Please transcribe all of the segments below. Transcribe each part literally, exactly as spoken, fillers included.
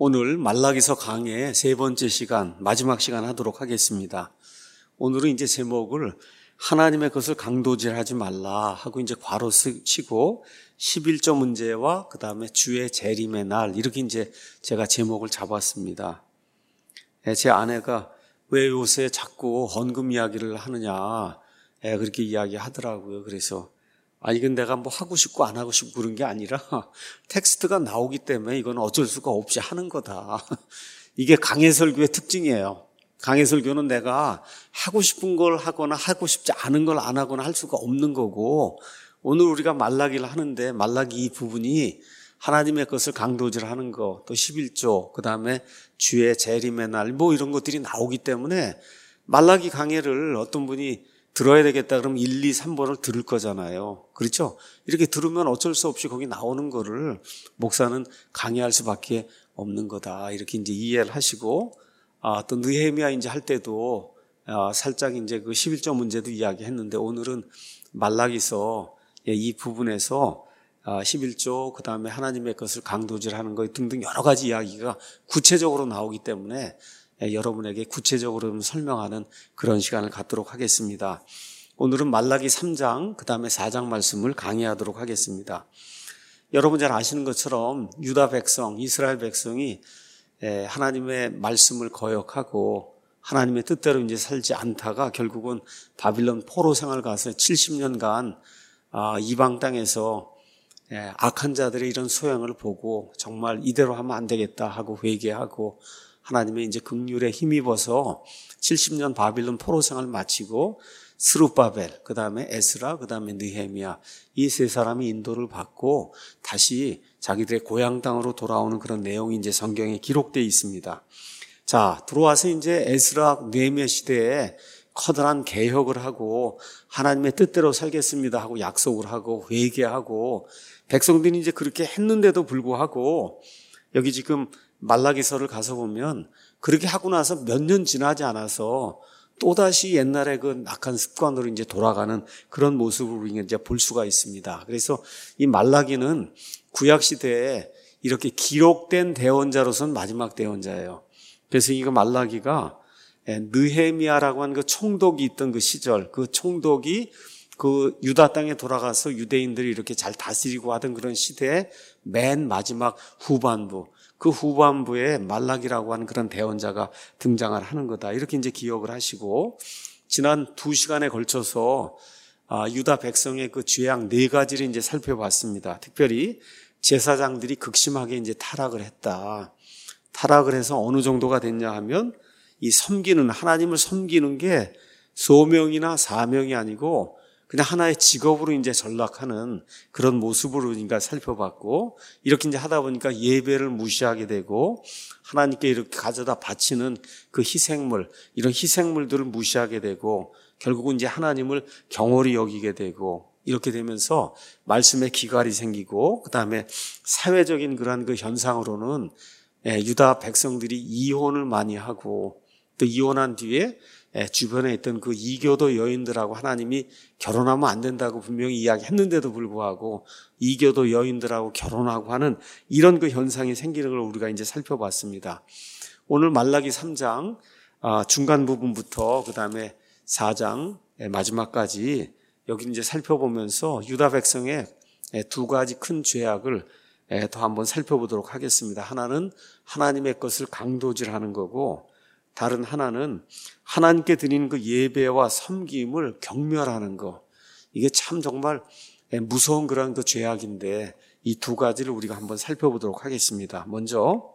오늘 말라기서 강의 세 번째 시간, 마지막 시간 하도록 하겠습니다. 오늘은 이제 제목을 하나님의 것을 강도질하지 말라 하고 이제 괄호 치고 십일조 문제와 그 다음에 주의 재림의 날, 이렇게 이제 제가 제목을 잡았습니다. 제 아내가 왜 요새 자꾸 헌금 이야기를 하느냐 그렇게 이야기하더라고요. 그래서 아, 이건 내가 뭐 하고 싶고 안 하고 싶고 그런 게 아니라 텍스트가 나오기 때문에 이건 어쩔 수가 없이 하는 거다. 이게 강해설교의 특징이에요. 강해설교는 내가 하고 싶은 걸 하거나 하고 싶지 않은 걸 안 하거나 할 수가 없는 거고, 오늘 우리가 말라기를 하는데 말라기 이 부분이 하나님의 것을 강도질하는 거, 또 십일조, 그 다음에 주의 재림의 날, 뭐 이런 것들이 나오기 때문에 말라기 강해를 어떤 분이 들어야 되겠다 그러면 일, 이, 삼 번을 들을 거잖아요. 그렇죠? 이렇게 들으면 어쩔 수 없이 거기 나오는 거를 목사는 강의할 수밖에 없는 거다. 이렇게 이제 이해를 하시고, 아, 또 느헤미야 이제 할 때도 아, 살짝 이제 그 십일조 문제도 이야기했는데, 오늘은 말라기서 이 부분에서 아, 십일조, 그 다음에 하나님의 것을 강도질하는 것 등등 여러 가지 이야기가 구체적으로 나오기 때문에 여러분에게 구체적으로 설명하는 그런 시간을 갖도록 하겠습니다. 오늘은 말라기 삼 장, 그 다음에 사 장 말씀을 강의하도록 하겠습니다. 여러분 잘 아시는 것처럼 유다 백성, 이스라엘 백성이 하나님의 말씀을 거역하고 하나님의 뜻대로 이제 살지 않다가 결국은 바빌론 포로 생활 가서 칠십 년간 이방 땅에서 악한 자들의 이런 소양을 보고 정말 이대로 하면 안 되겠다 하고 회개하고 하나님의 이제 긍휼에 힘입어서 칠십 년 바빌론 포로 생활을 마치고 스룹바벨, 그 다음에 에스라, 그 다음에 느헤미야, 이 세 사람이 인도를 받고 다시 자기들의 고향 땅으로 돌아오는 그런 내용이 이제 성경에 기록되어 있습니다. 자, 들어와서 이제 에스라, 느헤미야 시대에 커다란 개혁을 하고 하나님의 뜻대로 살겠습니다 하고 약속을 하고 회개하고 백성들이 이제 그렇게 했는데도 불구하고 여기 지금 말라기서를 가서 보면 그렇게 하고 나서 몇 년 지나지 않아서 또다시 옛날의 그 낙한 습관으로 이제 돌아가는 그런 모습을 이제 볼 수가 있습니다. 그래서 이 말라기는 구약시대에 이렇게 기록된 대언자로서는 마지막 대언자예요. 그래서 이거 말라기가 느헤미야라고 하는 그 총독이 있던 그 시절, 그 총독이 그 유다 땅에 돌아가서 유대인들이 이렇게 잘 다스리고 하던 그런 시대의 맨 마지막 후반부, 그 후반부에 말라기라고 하는 그런 대언자가 등장을 하는 거다. 이렇게 이제 기억을 하시고, 지난 두 시간에 걸쳐서 유다 백성의 그 죄악 네 가지를 이제 살펴봤습니다. 특별히 제사장들이 극심하게 이제 타락을 했다. 타락을 해서 어느 정도가 됐냐 하면 이 섬기는, 하나님을 섬기는 게 소명이나 사명이 아니고 그냥 하나의 직업으로 이제 전락하는 그런 모습으로 우리가 살펴봤고, 이렇게 이제 하다 보니까 예배를 무시하게 되고 하나님께 이렇게 가져다 바치는 그 희생물, 이런 희생물들을 무시하게 되고 결국은 이제 하나님을 경홀히 여기게 되고, 이렇게 되면서 말씀에 기갈이 생기고, 그 다음에 사회적인 그런 그 현상으로는 유다 백성들이 이혼을 많이 하고, 또 이혼한 뒤에 주변에 있던 그 이교도 여인들하고 하나님이 결혼하면 안 된다고 분명히 이야기했는데도 불구하고 이교도 여인들하고 결혼하고 하는 이런 그 현상이 생기는 걸 우리가 이제 살펴봤습니다. 오늘 말라기 삼 장 중간 부분부터 그 다음에 사 장 마지막까지 여기 이제 살펴보면서 유다 백성의 두 가지 큰 죄악을 더 한번 살펴보도록 하겠습니다. 하나는 하나님의 것을 강도질하는 거고, 다른 하나는 하나님께 드리는 그 예배와 섬김을 경멸하는 거. 이게 참 정말 무서운 그런 그 죄악인데 이 두 가지를 우리가 한번 살펴보도록 하겠습니다. 먼저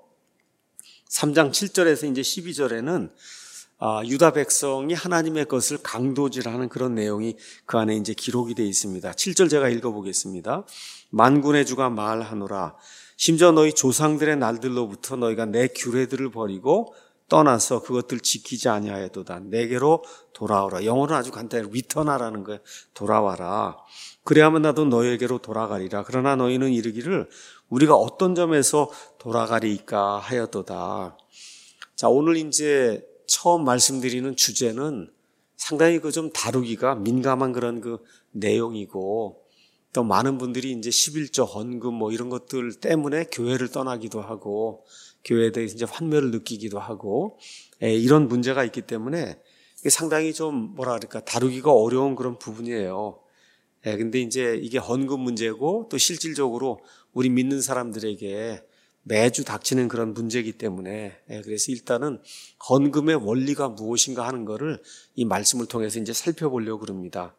삼 장 칠 절에서 이제 십이 절에는 아, 유다 백성이 하나님의 것을 강도질하는 그런 내용이 그 안에 이제 기록이 되어 있습니다. 칠 절 제가 읽어보겠습니다. 만군의 주가 말하노라. 심지어 너희 조상들의 날들로부터 너희가 내 규례들을 버리고 떠나서 그것들 지키지 아니하여도다. 내게로 돌아오라. 영어는 아주 간단해. 리턴하라는 거예요. 돌아와라. 그래야만 나도 너희에게로 돌아가리라. 그러나 너희는 이르기를 우리가 어떤 점에서 돌아가리까 하여도다. 자, 오늘 이제 처음 말씀드리는 주제는 상당히 그 좀 다루기가 민감한 그런 그 내용이고, 또 많은 분들이 이제 십일조 헌금 뭐 이런 것들 때문에 교회를 떠나기도 하고 교회에 대해서 이제 환멸을 느끼기도 하고 예, 이런 문제가 있기 때문에 이게 상당히 좀 뭐라 그럴까 다루기가 어려운 그런 부분이에요. 예, 근데 이제 이게 헌금 문제고 또 실질적으로 우리 믿는 사람들에게 매주 닥치는 그런 문제이기 때문에 예, 그래서 일단은 헌금의 원리가 무엇인가 하는 거를 이 말씀을 통해서 이제 살펴보려고 그럽니다.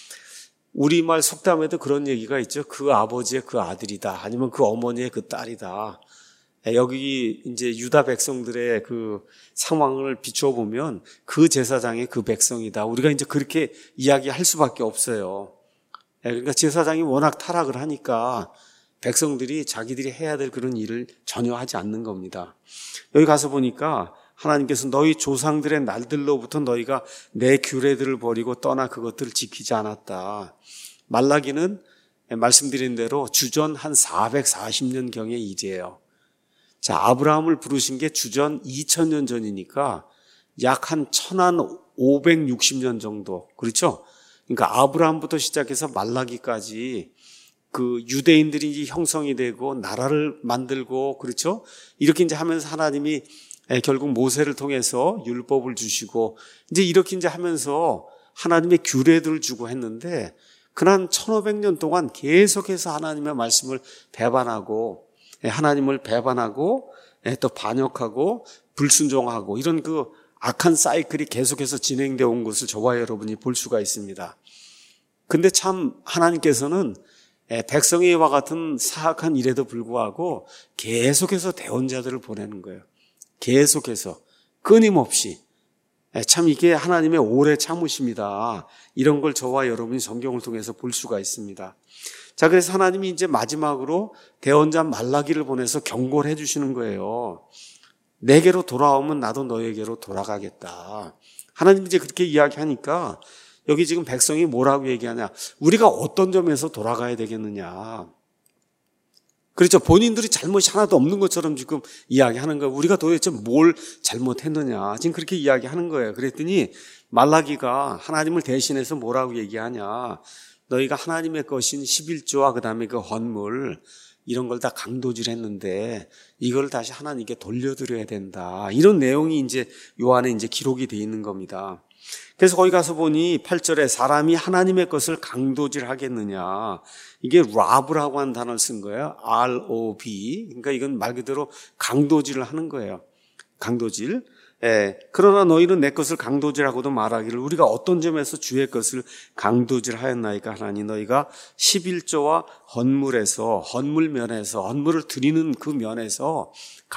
우리말 속담에도 그런 얘기가 있죠. 그 아버지의 그 아들이다. 아니면 그 어머니의 그 딸이다. 여기 이제 유다 백성들의 그 상황을 비춰보면 그 제사장의 그 백성이다. 우리가 이제 그렇게 이야기할 수밖에 없어요. 그러니까 제사장이 워낙 타락을 하니까 백성들이 자기들이 해야 될 그런 일을 전혀 하지 않는 겁니다. 여기 가서 보니까 하나님께서 너희 조상들의 날들로부터 너희가 내 규례들을 버리고 떠나 그것들을 지키지 않았다. 말라기는 말씀드린 대로 주전 한 사백사십 년경의 일이에요. 자, 아브라함을 부르신 게 주전 이천 년 전이니까 약 한 천오백육십 년 정도. 그렇죠? 그러니까 아브라함부터 시작해서 말라기까지 그 유대인들이 이제 형성이 되고 나라를 만들고 그렇죠? 이렇게 이제 하면서 하나님이 결국 모세를 통해서 율법을 주시고 이제 이렇게 이제 하면서 하나님의 규례들을 주고 했는데 그난 천오백 년 동안 계속해서 하나님의 말씀을 배반하고 하나님을 배반하고 또 반역하고 불순종하고 이런 그 악한 사이클이 계속해서 진행되어 온 것을 저와 여러분이 볼 수가 있습니다. 근데 참 하나님께서는 백성의 이와 같은 사악한 일에도 불구하고 계속해서 대언자들을 보내는 거예요. 계속해서 끊임없이. 참 이게 하나님의 오래 참으십니다. 이런 걸 저와 여러분이 성경을 통해서 볼 수가 있습니다. 자, 그래서 하나님이 이제 마지막으로 대언자 말라기를 보내서 경고를 해주시는 거예요. 내게로 돌아오면 나도 너에게로 돌아가겠다. 하나님이 이제 그렇게 이야기하니까 여기 지금 백성이 뭐라고 얘기하냐? 우리가 어떤 점에서 돌아가야 되겠느냐? 그렇죠. 본인들이 잘못이 하나도 없는 것처럼 지금 이야기하는 거예요. 우리가 도대체 뭘 잘못했느냐? 지금 그렇게 이야기하는 거예요. 그랬더니 말라기가 하나님을 대신해서 뭐라고 얘기하냐? 너희가 하나님의 것인 십일조와 그 다음에 그 헌물 이런 걸 다 강도질했는데 이걸 다시 하나님께 돌려드려야 된다. 이런 내용이 이제 요 안에 이제 기록이 되어 있는 겁니다. 그래서 거기 가서 보니 팔 절에 사람이 하나님의 것을 강도질하겠느냐. 이게 로브라고 하는 단어를 쓴 거예요. 알 오 비. 그러니까 이건 말 그대로 강도질을 하는 거예요. 강도질. 예. 그러나 너희는 내 것을 강도질하고도 말하기를 우리가 어떤 점에서 주의 것을 강도질하였나이까 하나니 너희가 십일조와 헌물에서 헌물 면에서 헌물을 드리는 그 면에서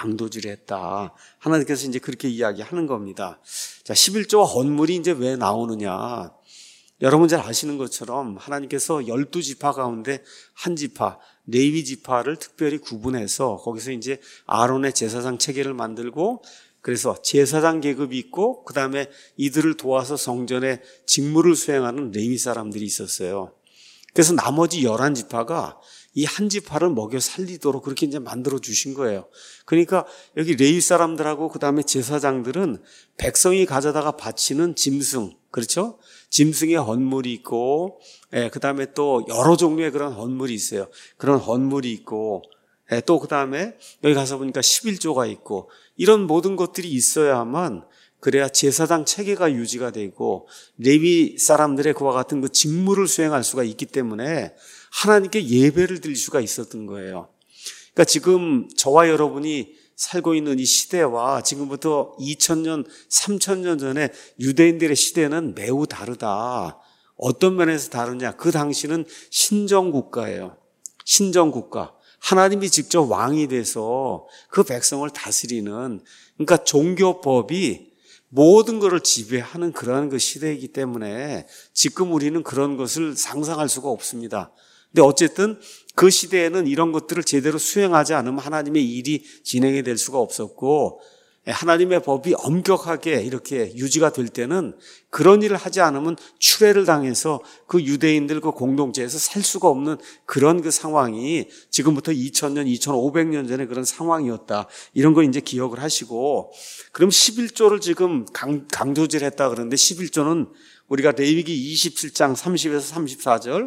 강도질했다. 하나님께서 이제 그렇게 이야기하는 겁니다. 자, 십일조와 헌물이 이제 왜 나오느냐? 여러분 잘 아시는 것처럼 하나님께서 열두 지파 가운데 한 지파, 레위 지파를 특별히 구분해서 거기서 이제 아론의 제사장 체계를 만들고 그래서 제사장 계급이 있고 그 다음에 이들을 도와서 성전의 직무를 수행하는 레위 사람들이 있었어요. 그래서 나머지 열한 지파가 이 한 지파를 먹여 살리도록 그렇게 이제 만들어 주신 거예요. 그러니까 여기 레위 사람들하고 그 다음에 제사장들은 백성이 가져다가 바치는 짐승, 그렇죠? 짐승의 헌물이 있고, 예, 그 다음에 또 여러 종류의 그런 헌물이 있어요. 그런 헌물이 있고, 예, 또 그 다음에 여기 가서 보니까 십일조가 있고, 이런 모든 것들이 있어야만 그래야 제사장 체계가 유지가 되고 레위 사람들의 그와 같은 그 직무를 수행할 수가 있기 때문에 하나님께 예배를 드릴 수가 있었던 거예요. 그러니까 지금 저와 여러분이 살고 있는 이 시대와 지금부터 이천 년, 삼천 년 전에 유대인들의 시대는 매우 다르다. 어떤 면에서 다르냐? 그 당시는 신정국가예요. 신정국가. 하나님이 직접 왕이 돼서 그 백성을 다스리는, 그러니까 종교법이 모든 것을 지배하는 그런 그 시대이기 때문에 지금 우리는 그런 것을 상상할 수가 없습니다. 근데 어쨌든 그 시대에는 이런 것들을 제대로 수행하지 않으면 하나님의 일이 진행이 될 수가 없었고, 하나님의 법이 엄격하게 이렇게 유지가 될 때는 그런 일을 하지 않으면 추례를 당해서 그 유대인들 그 공동체에서 살 수가 없는 그런 그 상황이 지금부터 이천 년, 이천오백 년 전에 그런 상황이었다. 이런 거 이제 기억을 하시고, 그럼 십일조를 지금 강, 강조질 했다 그러는데 십일조는 우리가 레위기 이십칠 장 삼십에서 삼십사 절,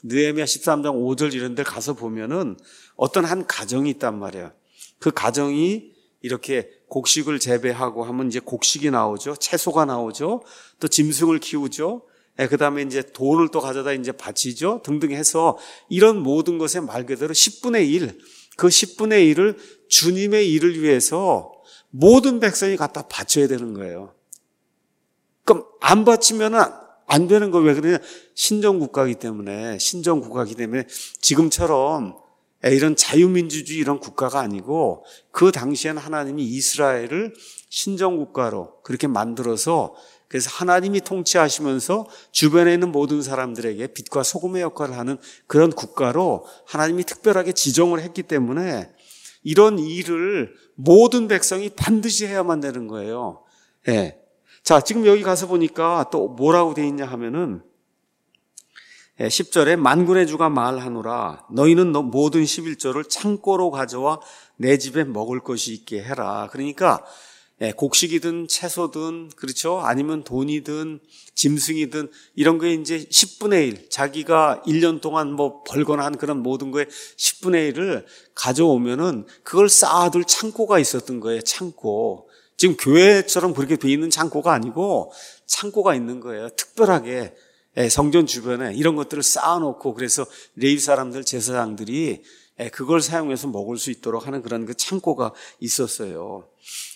느헤미야 십삼 장 오 절 이런 데 가서 보면은 어떤 한 가정이 있단 말이에요. 그 가정이 이렇게 곡식을 재배하고 하면 이제 곡식이 나오죠. 채소가 나오죠. 또 짐승을 키우죠. 예, 그 다음에 이제 돈을 또 가져다 이제 바치죠. 등등 해서 이런 모든 것에 말 그대로 십분의 일, 그 십분의 일을 주님의 일을 위해서 모든 백성이 갖다 바쳐야 되는 거예요. 그럼 안 바치면은 안 되는 거 왜 그러냐? 신정국가이기 때문에, 신정국가이기 때문에 지금처럼 이런 자유민주주의 이런 국가가 아니고 그 당시에는 하나님이 이스라엘을 신정국가로 그렇게 만들어서 그래서 하나님이 통치하시면서 주변에 있는 모든 사람들에게 빛과 소금의 역할을 하는 그런 국가로 하나님이 특별하게 지정을 했기 때문에 이런 일을 모든 백성이 반드시 해야만 되는 거예요. 예. 자, 지금 여기 가서 보니까 또 뭐라고 돼 있냐 하면은 십 절에 만군의 주가 말하노라 너희는 너 모든 십일조를 창고로 가져와 내 집에 먹을 것이 있게 해라. 그러니까 곡식이든 채소든 그렇죠? 아니면 돈이든 짐승이든 이런 거에 이제 십분의 일 자기가 일 년 동안 뭐 벌거나 한 그런 모든 거에 십분의 일을 가져오면은 그걸 쌓아둘 창고가 있었던 거예요. 창고. 지금 교회처럼 그렇게 돼 있는 창고가 아니고 창고가 있는 거예요. 특별하게 성전 주변에 이런 것들을 쌓아놓고 그래서 레위 사람들 제사장들이 그걸 사용해서 먹을 수 있도록 하는 그런 그 창고가 있었어요.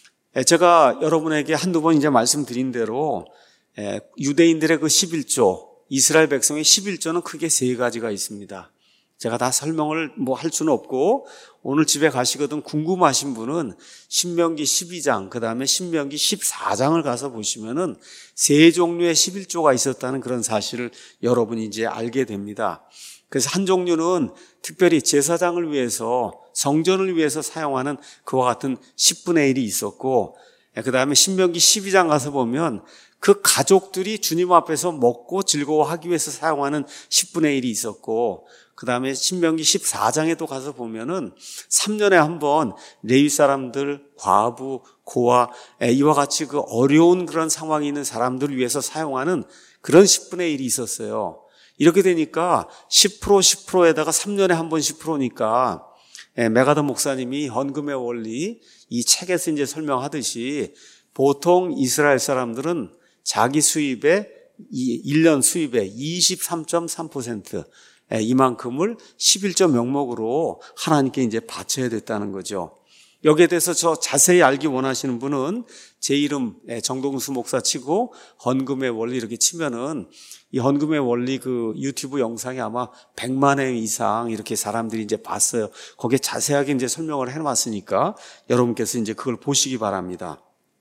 제가 여러분에게 한두 번 이제 말씀드린 대로 유대인들의 그 십일조, 이스라엘 백성의 십일조는 크게 세 가지가 있습니다. 제가 다 설명을 뭐 할 수는 없고 오늘 집에 가시거든 궁금하신 분은 신명기 십이 장 그 다음에 신명기 십사 장을 가서 보시면은 세 종류의 십일조가 있었다는 그런 사실을 여러분이 이제 알게 됩니다. 그래서 한 종류는 특별히 제사장을 위해서 성전을 위해서 사용하는 그와 같은 십분의 일이 있었고 그 다음에 신명기 십이 장 가서 보면 그 가족들이 주님 앞에서 먹고 즐거워하기 위해서 사용하는 십분의 일이 있었고 그 다음에 신명기 십사 장에도 가서 보면은 삼 년에 한 번 레위 사람들, 과부, 고아 이와 같이 그 어려운 그런 상황이 있는 사람들을 위해서 사용하는 그런 십분의 일이 있었어요. 이렇게 되니까 십 퍼센트 십 퍼센트에다가 삼 년에 한 번 십 퍼센트니까 메가더 목사님이 헌금의 원리 이 책에서 이제 설명하듯이 보통 이스라엘 사람들은 자기 수입의 일 년 수입의 이십삼 점 삼 퍼센트 이만큼을 십일조 명목으로 하나님께 이제 바쳐야 됐다는 거죠. 여기에 대해서 저 자세히 알기 원하시는 분은 제 이름 정동수 목사 치고 헌금의 원리 이렇게 치면은 이 헌금의 원리 그 유튜브 영상이 아마 백만 회 이상 이렇게 사람들이 이제 봤어요. 거기에 자세하게 이제 설명을 해놨으니까 여러분께서 이제 그걸 보시기 바랍니다.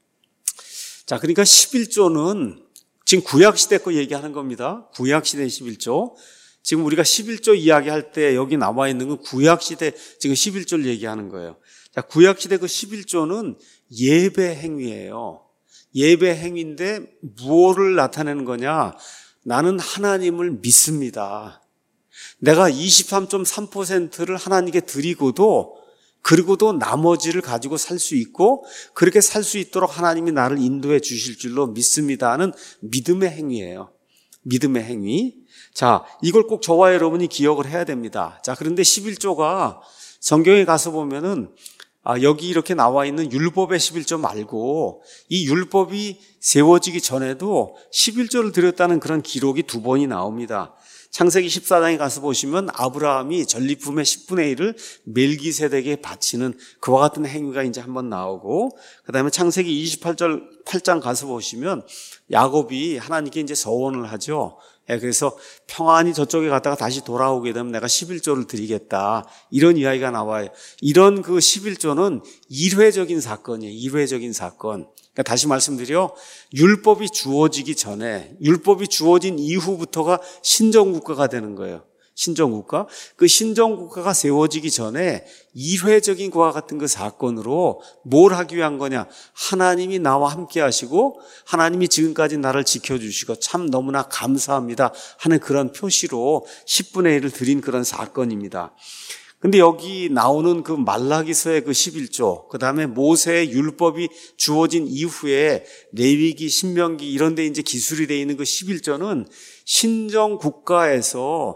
자, 그러니까 십일조는 지금 구약시대 거 얘기하는 겁니다. 구약시대 십일조. 지금 우리가 십일조 이야기할 때 여기 나와 있는 건 구약시대 지금 십일조를 얘기하는 거예요. 자, 구약시대 그 십일조는 예배 행위예요. 예배 행위인데 무엇을 나타내는 거냐? 나는 하나님을 믿습니다. 내가 이십삼 점 삼 퍼센트를 하나님께 드리고도 그리고도 나머지를 가지고 살 수 있고 그렇게 살 수 있도록 하나님이 나를 인도해 주실 줄로 믿습니다 하는 믿음의 행위예요. 믿음의 행위. 자, 이걸 꼭 저와 여러분이 기억을 해야 됩니다. 자, 그런데 십일조가 성경에 가서 보면은 아, 여기 이렇게 나와 있는 율법의 십일조 말고 이 율법이 세워지기 전에도 십일조를 드렸다는 그런 기록이 두 번이 나옵니다. 창세기 십사 장에 가서 보시면 아브라함이 전리품의 십분의 일을 멜기세덱에게 바치는 그와 같은 행위가 이제 한번 나오고 그 다음에 창세기 이십팔 절 팔 장 가서 보시면 야곱이 하나님께 이제 서원을 하죠. 예, 그래서 평안히 저쪽에 갔다가 다시 돌아오게 되면 내가 십일조를 드리겠다. 이런 이야기가 나와요. 이런 그 십일조는 일회적인 사건이에요. 일회적인 사건. 그러니까 다시 말씀드려 율법이 주어지기 전에 율법이 주어진 이후부터가 신정국가가 되는 거예요. 신정국가. 그 신정국가가 세워지기 전에 일회적인 그와 같은 그 사건으로 뭘 하기 위한 거냐. 하나님이 나와 함께 하시고 하나님이 지금까지 나를 지켜주시고 참 너무나 감사합니다 하는 그런 표시로 십분의 일을 드린 그런 사건입니다. 근데 여기 나오는 그 말라기서의 그 십일조, 그 다음에 모세의 율법이 주어진 이후에 레위기, 신명기 이런 데 이제 기술이 되어 있는 그 십일조는 신정 국가에서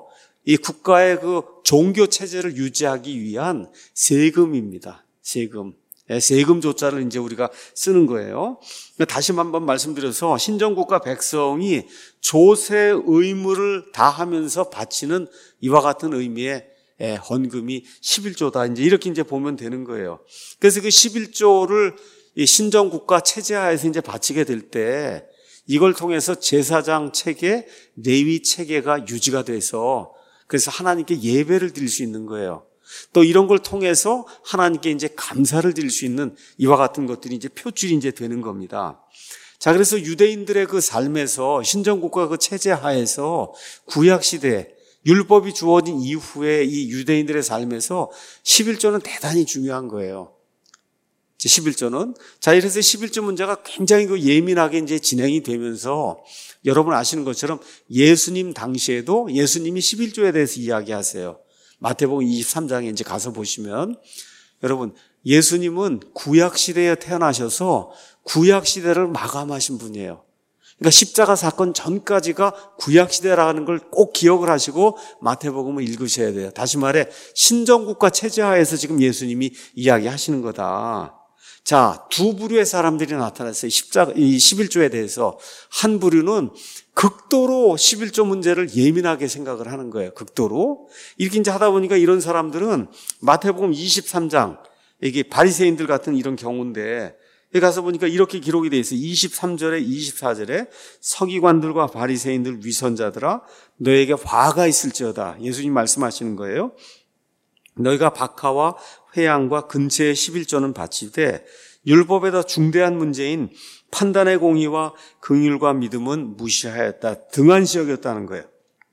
이 국가의 그 종교 체제를 유지하기 위한 세금입니다. 세금. 세금 조자를 이제 우리가 쓰는 거예요. 다시 한번 말씀드려서 신정국가 백성이 조세 의무를 다하면서 바치는 이와 같은 의미의 헌금이 십일조다. 이제 이렇게 이제 보면 되는 거예요. 그래서 그 십일조를 신정국가 체제하에서 이제 바치게 될 때 이걸 통해서 제사장 체계, 레위 체계가 유지가 돼서 그래서 하나님께 예배를 드릴 수 있는 거예요. 또 이런 걸 통해서 하나님께 이제 감사를 드릴 수 있는 이와 같은 것들이 이제 표출이 이제 되는 겁니다. 자, 그래서 유대인들의 그 삶에서 신정국가 그 체제 하에서 구약 시대 율법이 주어진 이후에 이 유대인들의 삶에서 십일조는 대단히 중요한 거예요. 십일조는. 자, 이래서 십일조 문제가 굉장히 그 예민하게 이제 진행이 되면서 여러분 아시는 것처럼 예수님 당시에도 예수님이 십일조에 대해서 이야기하세요. 마태복음 이십삼 장에 이제 가서 보시면 여러분 예수님은 구약 시대에 태어나셔서 구약 시대를 마감하신 분이에요. 그러니까 십자가 사건 전까지가 구약 시대라는 걸 꼭 기억을 하시고 마태복음을 읽으셔야 돼요. 다시 말해 신정국가 체제하에서 지금 예수님이 이야기하시는 거다. 자, 두 부류의 사람들이 나타났어요. 십자가, 이 십일조에 대해서. 한 부류는 극도로 십일조 문제를 예민하게 생각을 하는 거예요. 극도로. 이렇게 이제 하다 보니까 이런 사람들은 마태복음 이십삼 장, 이게 바리새인들 같은 이런 경우인데, 여기 가서 보니까 이렇게 기록이 되어 있어요. 이십삼 절에 이십사 절에 서기관들과 바리새인들 위선자들아 너에게 화가 있을지어다. 예수님 말씀하시는 거예요. 너희가 박하와 회양과 근처의 십일조는 바치되 율법에다 중대한 문제인 판단의 공의와 긍휼과 믿음은 무시하였다. 등한시 여겼다는 거예요.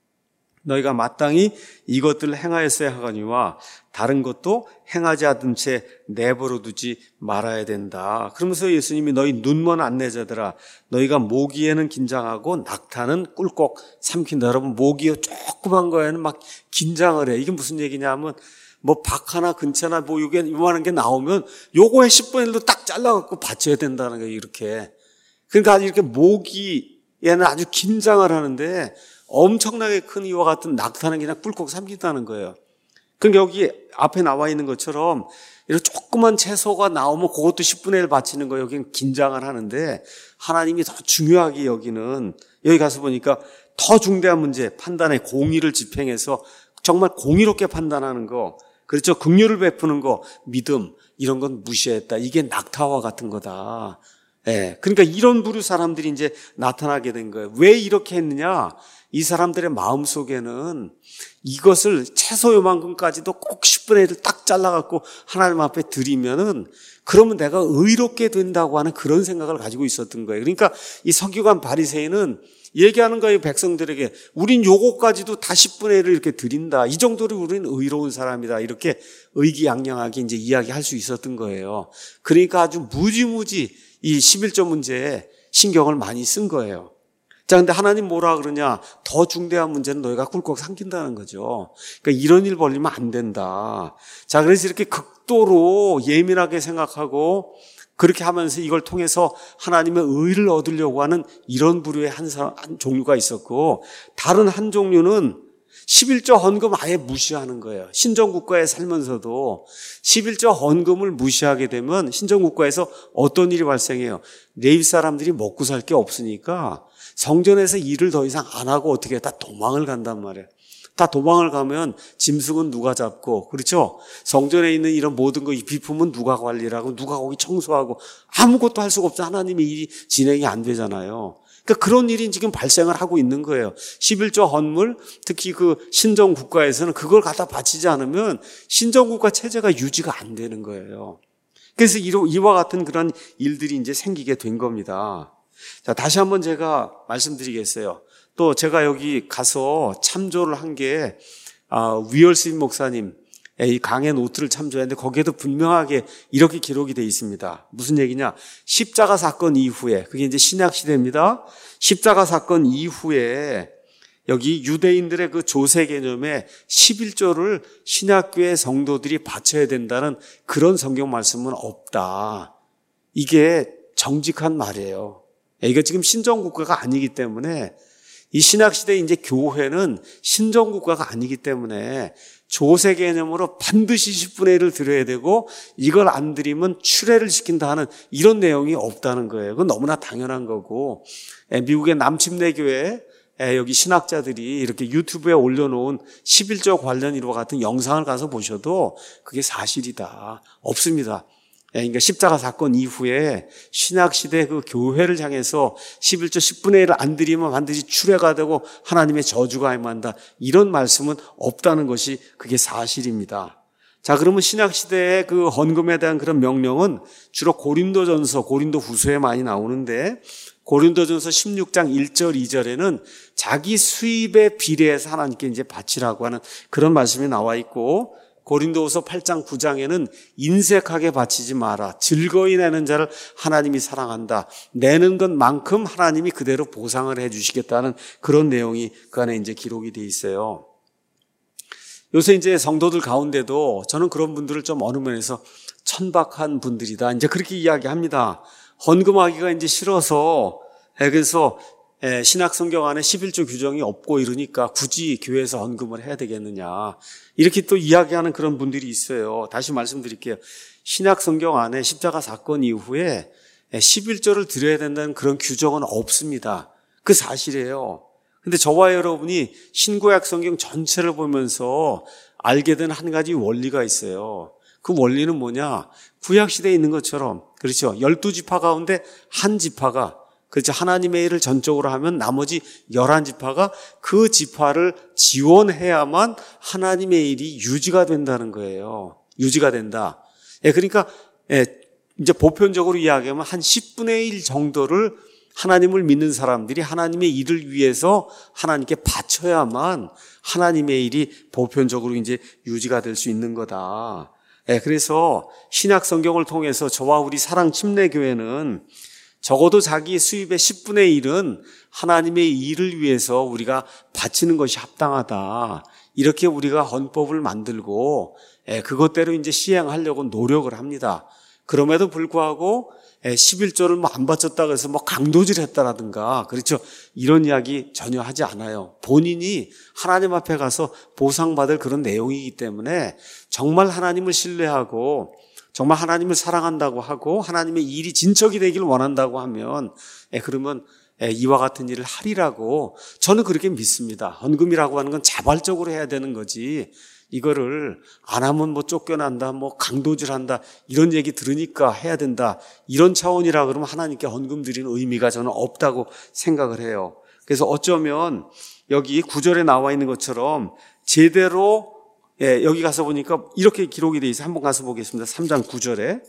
너희가 마땅히 이것들을 행하였어야 하거니와 다른 것도 행하지 않은 채 내버려 두지 말아야 된다. 그러면서 예수님이 너희 눈먼 안내자들아 너희가 모기에는 긴장하고 낙타는 꿀꺽 삼킨다. 여러분 모기요 조그만 거에는 막 긴장을 해. 이게 무슨 얘기냐면 뭐 박 하나 근처나 뭐 이게 이만한 게 나오면 요거에 십분의 일도 딱 잘라갖고 받쳐야 된다는 거예요. 이렇게. 그러니까 이렇게 모기에는 아주 긴장을 하는데 엄청나게 큰 이와 같은 낙타는 그냥 꿀꺽 삼킨다는 거예요. 그러니까 여기 앞에 나와 있는 것처럼 이렇게 조그만 채소가 나오면 그것도 십분의 일 바치는 거예요. 여기는 긴장을 하는데 하나님이 더 중요하게 여기는 여기 가서 보니까 더 중대한 문제 판단의 공의를 집행해서 정말 공의롭게 판단하는 거 그렇죠. 긍휼을 베푸는 거 믿음 이런 건 무시했다. 이게 낙타와 같은 거다. 예. 그러니까 이런 부류 사람들이 이제 나타나게 된 거예요. 왜 이렇게 했느냐? 이 사람들의 마음속에는 이것을 채소 요만큼까지도 꼭 십분의 일을 딱 잘라갖고 하나님 앞에 드리면은 그러면 내가 의롭게 된다고 하는 그런 생각을 가지고 있었던 거예요. 그러니까 이 서기관 바리새인은 얘기하는 거예요. 백성들에게 우린 요거까지도 다 십분의 일을 이렇게 드린다. 이 정도로 우리는 의로운 사람이다. 이렇게 의기양양하게 이제 이야기할 수 있었던 거예요. 그러니까 아주 무지무지 이 십일조 문제에 신경을 많이 쓴 거예요. 자, 근데 하나님 뭐라 그러냐? 더 중대한 문제는 너희가 꿀꺽 삼킨다는 거죠. 그러니까 이런 일 벌리면 안 된다. 자, 그래서 이렇게 극도로 예민하게 생각하고 그렇게 하면서 이걸 통해서 하나님의 의를 얻으려고 하는 이런 부류의 한, 사람, 한 종류가 있었고 다른 한 종류는 십일조 헌금 아예 무시하는 거예요. 신정국가에 살면서도 십일조 헌금을 무시하게 되면 신정국가에서 어떤 일이 발생해요? 레위 사람들이 먹고 살 게 없으니까 성전에서 일을 더 이상 안 하고 어떻게 해? 다 도망을 간단 말이에요. 다 도망을 가면 짐승은 누가 잡고 그렇죠? 성전에 있는 이런 모든 거 이 비품은 누가 관리를 하고 누가 거기 청소하고 아무것도 할 수가 없어. 하나님의 일이 진행이 안 되잖아요. 그러니까 그런 일이 지금 발생을 하고 있는 거예요. 십일조 헌물 특히 그 신정국가에서는 그걸 갖다 바치지 않으면 신정국가 체제가 유지가 안 되는 거예요. 그래서 이와 같은 그런 일들이 이제 생기게 된 겁니다. 자, 다시 한번 제가 말씀드리겠어요. 또 제가 여기 가서 참조를 한 게 아, 위얼스빈 목사님 이 강의 노트를 참조했는데 거기에도 분명하게 이렇게 기록이 되어 있습니다. 무슨 얘기냐? 십자가 사건 이후에 그게 이제 신약 시대입니다. 십자가 사건 이후에 여기 유대인들의 그 조세 개념에 십일조를 신약교회 성도들이 바쳐야 된다는 그런 성경 말씀은 없다. 이게 정직한 말이에요. 이게 지금 신정국가가 아니기 때문에 이 신약시대 이제 교회는 신정국가가 아니기 때문에 조세 개념으로 반드시 십분의 일을 드려야 되고 이걸 안 드리면 추례를 시킨다 하는 이런 내용이 없다는 거예요. 그건 너무나 당연한 거고, 미국의 남침례교회 여기 신학자들이 이렇게 유튜브에 올려놓은 십일조 관련 이와 같은 영상을 가서 보셔도 그게 사실이다. 없습니다. 그러니까 십자가 사건 이후에 신약시대 그 교회를 향해서 십일조 십분의 일을 안 드리면 반드시 추례가 되고 하나님의 저주가 임한다. 이런 말씀은 없다는 것이 그게 사실입니다. 자, 그러면 신약시대의 그 헌금에 대한 그런 명령은 주로 고린도전서, 고린도후서에 많이 나오는데 고린도전서 십육장 일절 이절에는 자기 수입에 비례해서 하나님께 이제 바치라고 하는 그런 말씀이 나와 있고, 고린도후서 팔장 구장에는 인색하게 바치지 마라. 즐거이 내는 자를 하나님이 사랑한다. 내는 것만큼 하나님이 그대로 보상을 해 주시겠다는 그런 내용이 그 안에 이제 기록이 돼 있어요. 요새 이제 성도들 가운데도 저는 그런 분들을 좀 어느 면에서 천박한 분들이다. 이제 그렇게 이야기합니다. 헌금하기가 이제 싫어서, 그래서 신약 성경 안에 십일조 규정이 없고 이러니까 굳이 교회에서 헌금을 해야 되겠느냐. 이렇게 또 이야기하는 그런 분들이 있어요. 다시 말씀드릴게요. 신약 성경 안에 십자가 사건 이후에 십일조를 드려야 된다는 그런 규정은 없습니다. 그 사실이에요. 근데 저와 여러분이 신구약 성경 전체를 보면서 알게 된 한 가지 원리가 있어요. 그 원리는 뭐냐? 구약시대에 있는 것처럼, 그렇죠. 열두 지파 가운데 한 지파가, 그렇죠. 하나님의 일을 전적으로 하면 나머지 열한 지파가 그 지파를 지원해야만 하나님의 일이 유지가 된다는 거예요. 유지가 된다. 예, 그러니까, 예, 이제 보편적으로 이야기하면 한 십분의 일 정도를 하나님을 믿는 사람들이 하나님의 일을 위해서 하나님께 바쳐야만 하나님의 일이 보편적으로 이제 유지가 될 수 있는 거다. 예, 그래서 신약 성경을 통해서 저와 우리 사랑 침례교회는 적어도 자기 수입의 십분의 일은 하나님의 일을 위해서 우리가 바치는 것이 합당하다. 이렇게 우리가 헌법을 만들고 그것대로 이제 시행하려고 노력을 합니다. 그럼에도 불구하고 십일조를 뭐 안 바쳤다고 해서 뭐 강도질 했다라든가, 그렇죠. 이런 이야기 전혀 하지 않아요. 본인이 하나님 앞에 가서 보상받을 그런 내용이기 때문에 정말 하나님을 신뢰하고 정말 하나님을 사랑한다고 하고 하나님의 일이 진척이 되기를 원한다고 하면 예, 그러면 예, 이와 같은 일을 하리라고 저는 그렇게 믿습니다. 헌금이라고 하는 건 자발적으로 해야 되는 거지, 이거를 안 하면 뭐 쫓겨난다, 뭐 강도질한다 이런 얘기 들으니까 해야 된다, 이런 차원이라 그러면 하나님께 헌금 드리는 의미가 저는 없다고 생각을 해요. 그래서 어쩌면 여기 구절에 나와 있는 것처럼 제대로, 예, 여기 가서 보니까 이렇게 기록이 돼 있어요. 한번 가서 보겠습니다. 삼장 구절에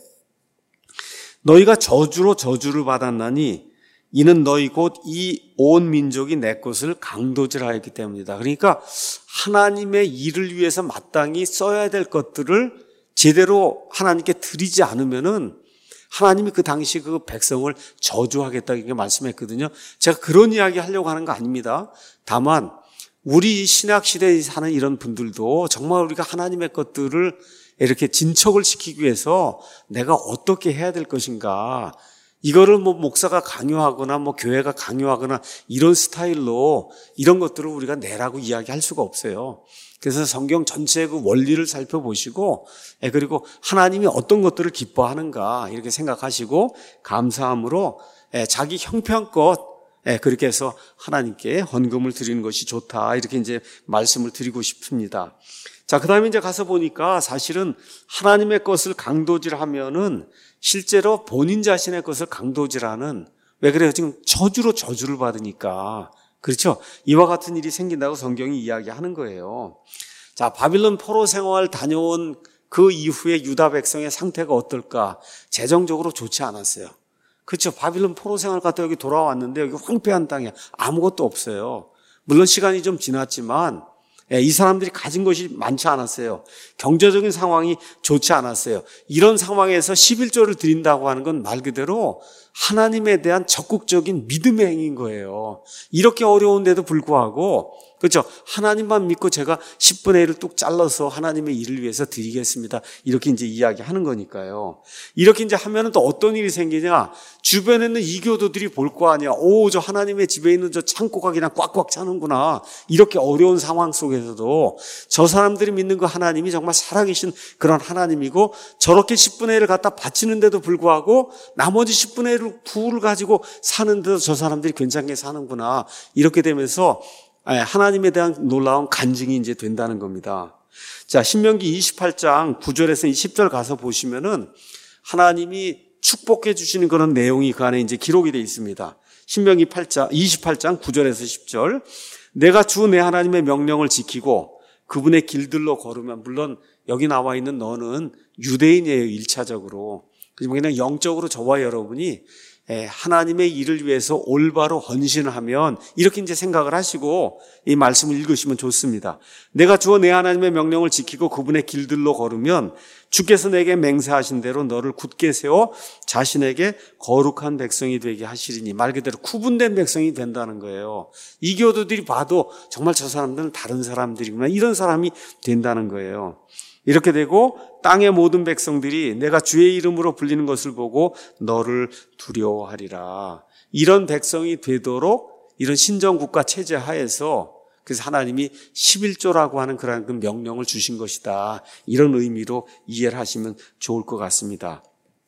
너희가 저주로 저주를 받았나니 이는 너희 곧 이 온 민족이 내 것을 강도질하였기 때문이다. 그러니까 하나님의 일을 위해서 마땅히 써야 될 것들을 제대로 하나님께 드리지 않으면은 하나님이 그 당시 그 백성을 저주하겠다 이렇게 말씀했거든요. 제가 그런 이야기 하려고 하는 거 아닙니다. 다만 우리 신약시대에 사는 이런 분들도 정말 우리가 하나님의 것들을 이렇게 진척을 시키기 위해서 내가 어떻게 해야 될 것인가, 이거를 뭐 목사가 강요하거나 뭐 교회가 강요하거나 이런 스타일로 이런 것들을 우리가 내라고 이야기할 수가 없어요. 그래서 성경 전체의 그 원리를 살펴보시고, 그리고 하나님이 어떤 것들을 기뻐하는가 이렇게 생각하시고 감사함으로 자기 형편껏 그렇게 해서 하나님께 헌금을 드리는 것이 좋다, 이렇게 이제 말씀을 드리고 싶습니다. 자, 그 다음에 이제 가서 보니까 사실은 하나님의 것을 강도질하면은 실제로 본인 자신의 것을 강도질하는, 왜 그래요? 지금 저주로 저주를 받으니까, 그렇죠? 이와 같은 일이 생긴다고 성경이 이야기하는 거예요. 자, 바빌론 포로 생활 다녀온 그 이후에 유다 백성의 상태가 어떨까? 재정적으로 좋지 않았어요. 그렇죠? 바빌론 포로 생활 갔다 여기 돌아왔는데 여기 황폐한 땅이야. 아무것도 없어요. 물론 시간이 좀 지났지만 이 사람들이 가진 것이 많지 않았어요. 경제적인 상황이 좋지 않았어요. 이런 상황에서 십일조를 드린다고 하는 건 말 그대로 하나님에 대한 적극적인 믿음의 행위인 거예요. 이렇게 어려운데도 불구하고 그렇죠? 하나님만 믿고 제가 십분의 일을 뚝 잘라서 하나님의 일을 위해서 드리겠습니다. 이렇게 이제 이야기하는 거니까요. 이렇게 이제 하면은 또 어떤 일이 생기냐? 주변에 있는 이교도들이 볼 거 아니야. 오, 저 하나님의 집에 있는 저 창고가 그냥 꽉꽉 차는구나. 이렇게 어려운 상황 속에서도 저 사람들이 믿는 그 하나님이 정말 살아계신 그런 하나님이고, 저렇게 십분의 일을 갖다 바치는데도 불구하고 나머지 십분의 일을 구를 가지고 사는데도 저 사람들이 괜찮게 사는구나. 이렇게 되면서 하나님에 대한 놀라운 간증이 이제 된다는 겁니다. 자, 신명기 이십팔 장 구 절에서 십 절 가서 보시면은 하나님이 축복해 주시는 그런 내용이 그 안에 이제 기록이 되어 있습니다. 신명기 이십팔 장 구 절에서 십 절. 내가 주 내 하나님의 명령을 지키고 그분의 길들로 걸으면, 물론 여기 나와 있는 너는 유대인이에요, 일차적으로. 그냥 영적으로 저와 여러분이 하나님의 일을 위해서 올바로 헌신하면, 이렇게 이제 생각을 하시고 이 말씀을 읽으시면 좋습니다. 내가 주어 내 하나님의 명령을 지키고 그분의 길들로 걸으면 주께서 내게 맹세하신 대로 너를 굳게 세워 자신에게 거룩한 백성이 되게 하시리니. 말 그대로 구분된 백성이 된다는 거예요. 이교도들이 봐도 정말 저 사람들은 다른 사람들이구나, 이런 사람이 된다는 거예요. 이렇게 되고 땅의 모든 백성들이 내가 주의 이름으로 불리는 것을 보고 너를 두려워하리라. 이런 백성이 되도록 이런 신정국가 체제 하에서, 그래서 하나님이 십일조라고 하는 그런 그 명령을 주신 것이다. 이런 의미로 이해를 하시면 좋을 것 같습니다.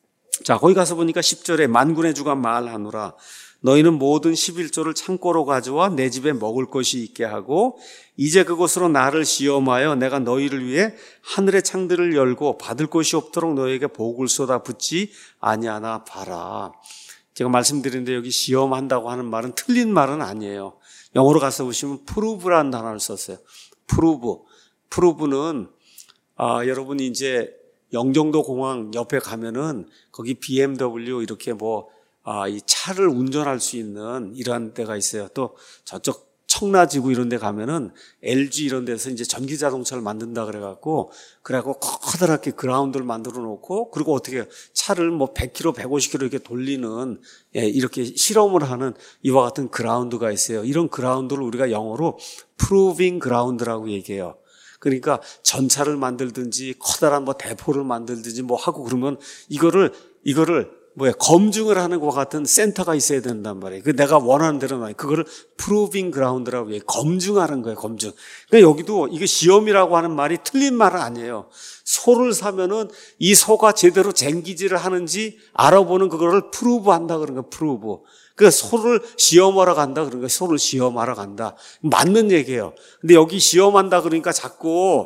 자, 거기 가서 보니까 십 절에 만군의 주가 말하노라. 너희는 모든 십일조를 창고로 가져와 내 집에 먹을 것이 있게 하고, 이제 그곳으로 나를 시험하여 내가 너희를 위해 하늘의 창들을 열고 받을 것이 없도록 너희에게 복을 쏟아붓지 아니하나 봐라. 제가 말씀드렸는데 여기 시험한다고 하는 말은 틀린 말은 아니에요. 영어로 가서 보시면 prove라는 단어를 썼어요. prove. prove는 아, 여러분이 이제 영종도 공항 옆에 가면은 거기 비엠더블유 이렇게 뭐 아, 이 차를 운전할 수 있는 이러한 데가 있어요. 또 저쪽 청라지구 이런 데 가면은 엘지 이런 데서 이제 전기 자동차를 만든다 그래갖고, 그래갖고 커다랗게 그라운드를 만들어 놓고, 그리고 어떻게 차를 뭐 백 킬로미터, 백오십 킬로미터 이렇게 돌리는, 예, 이렇게 실험을 하는 이와 같은 그라운드가 있어요. 이런 그라운드를 우리가 영어로 proving ground라고 얘기해요. 그러니까 전차를 만들든지 커다란 뭐 대포를 만들든지 뭐 하고 그러면 이거를, 이거를 뭐야, 검증을 하는 것과 같은 센터가 있어야 된단 말이에요. 그 내가 원하는 대로 말, 그거를 proving ground라고 해요. 검증하는 거예요, 검증. 그러니까 여기도 이게 시험이라고 하는 말이 틀린 말은 아니에요. 소를 사면은 이 소가 제대로 쟁기질을 하는지 알아보는 그거를 prove 한다 그런 거예요, prove. 그 소를 시험하러 간다 그런 거예요. 소를 시험하러 간다. 맞는 얘기예요. 근데 여기 시험한다 그러니까 자꾸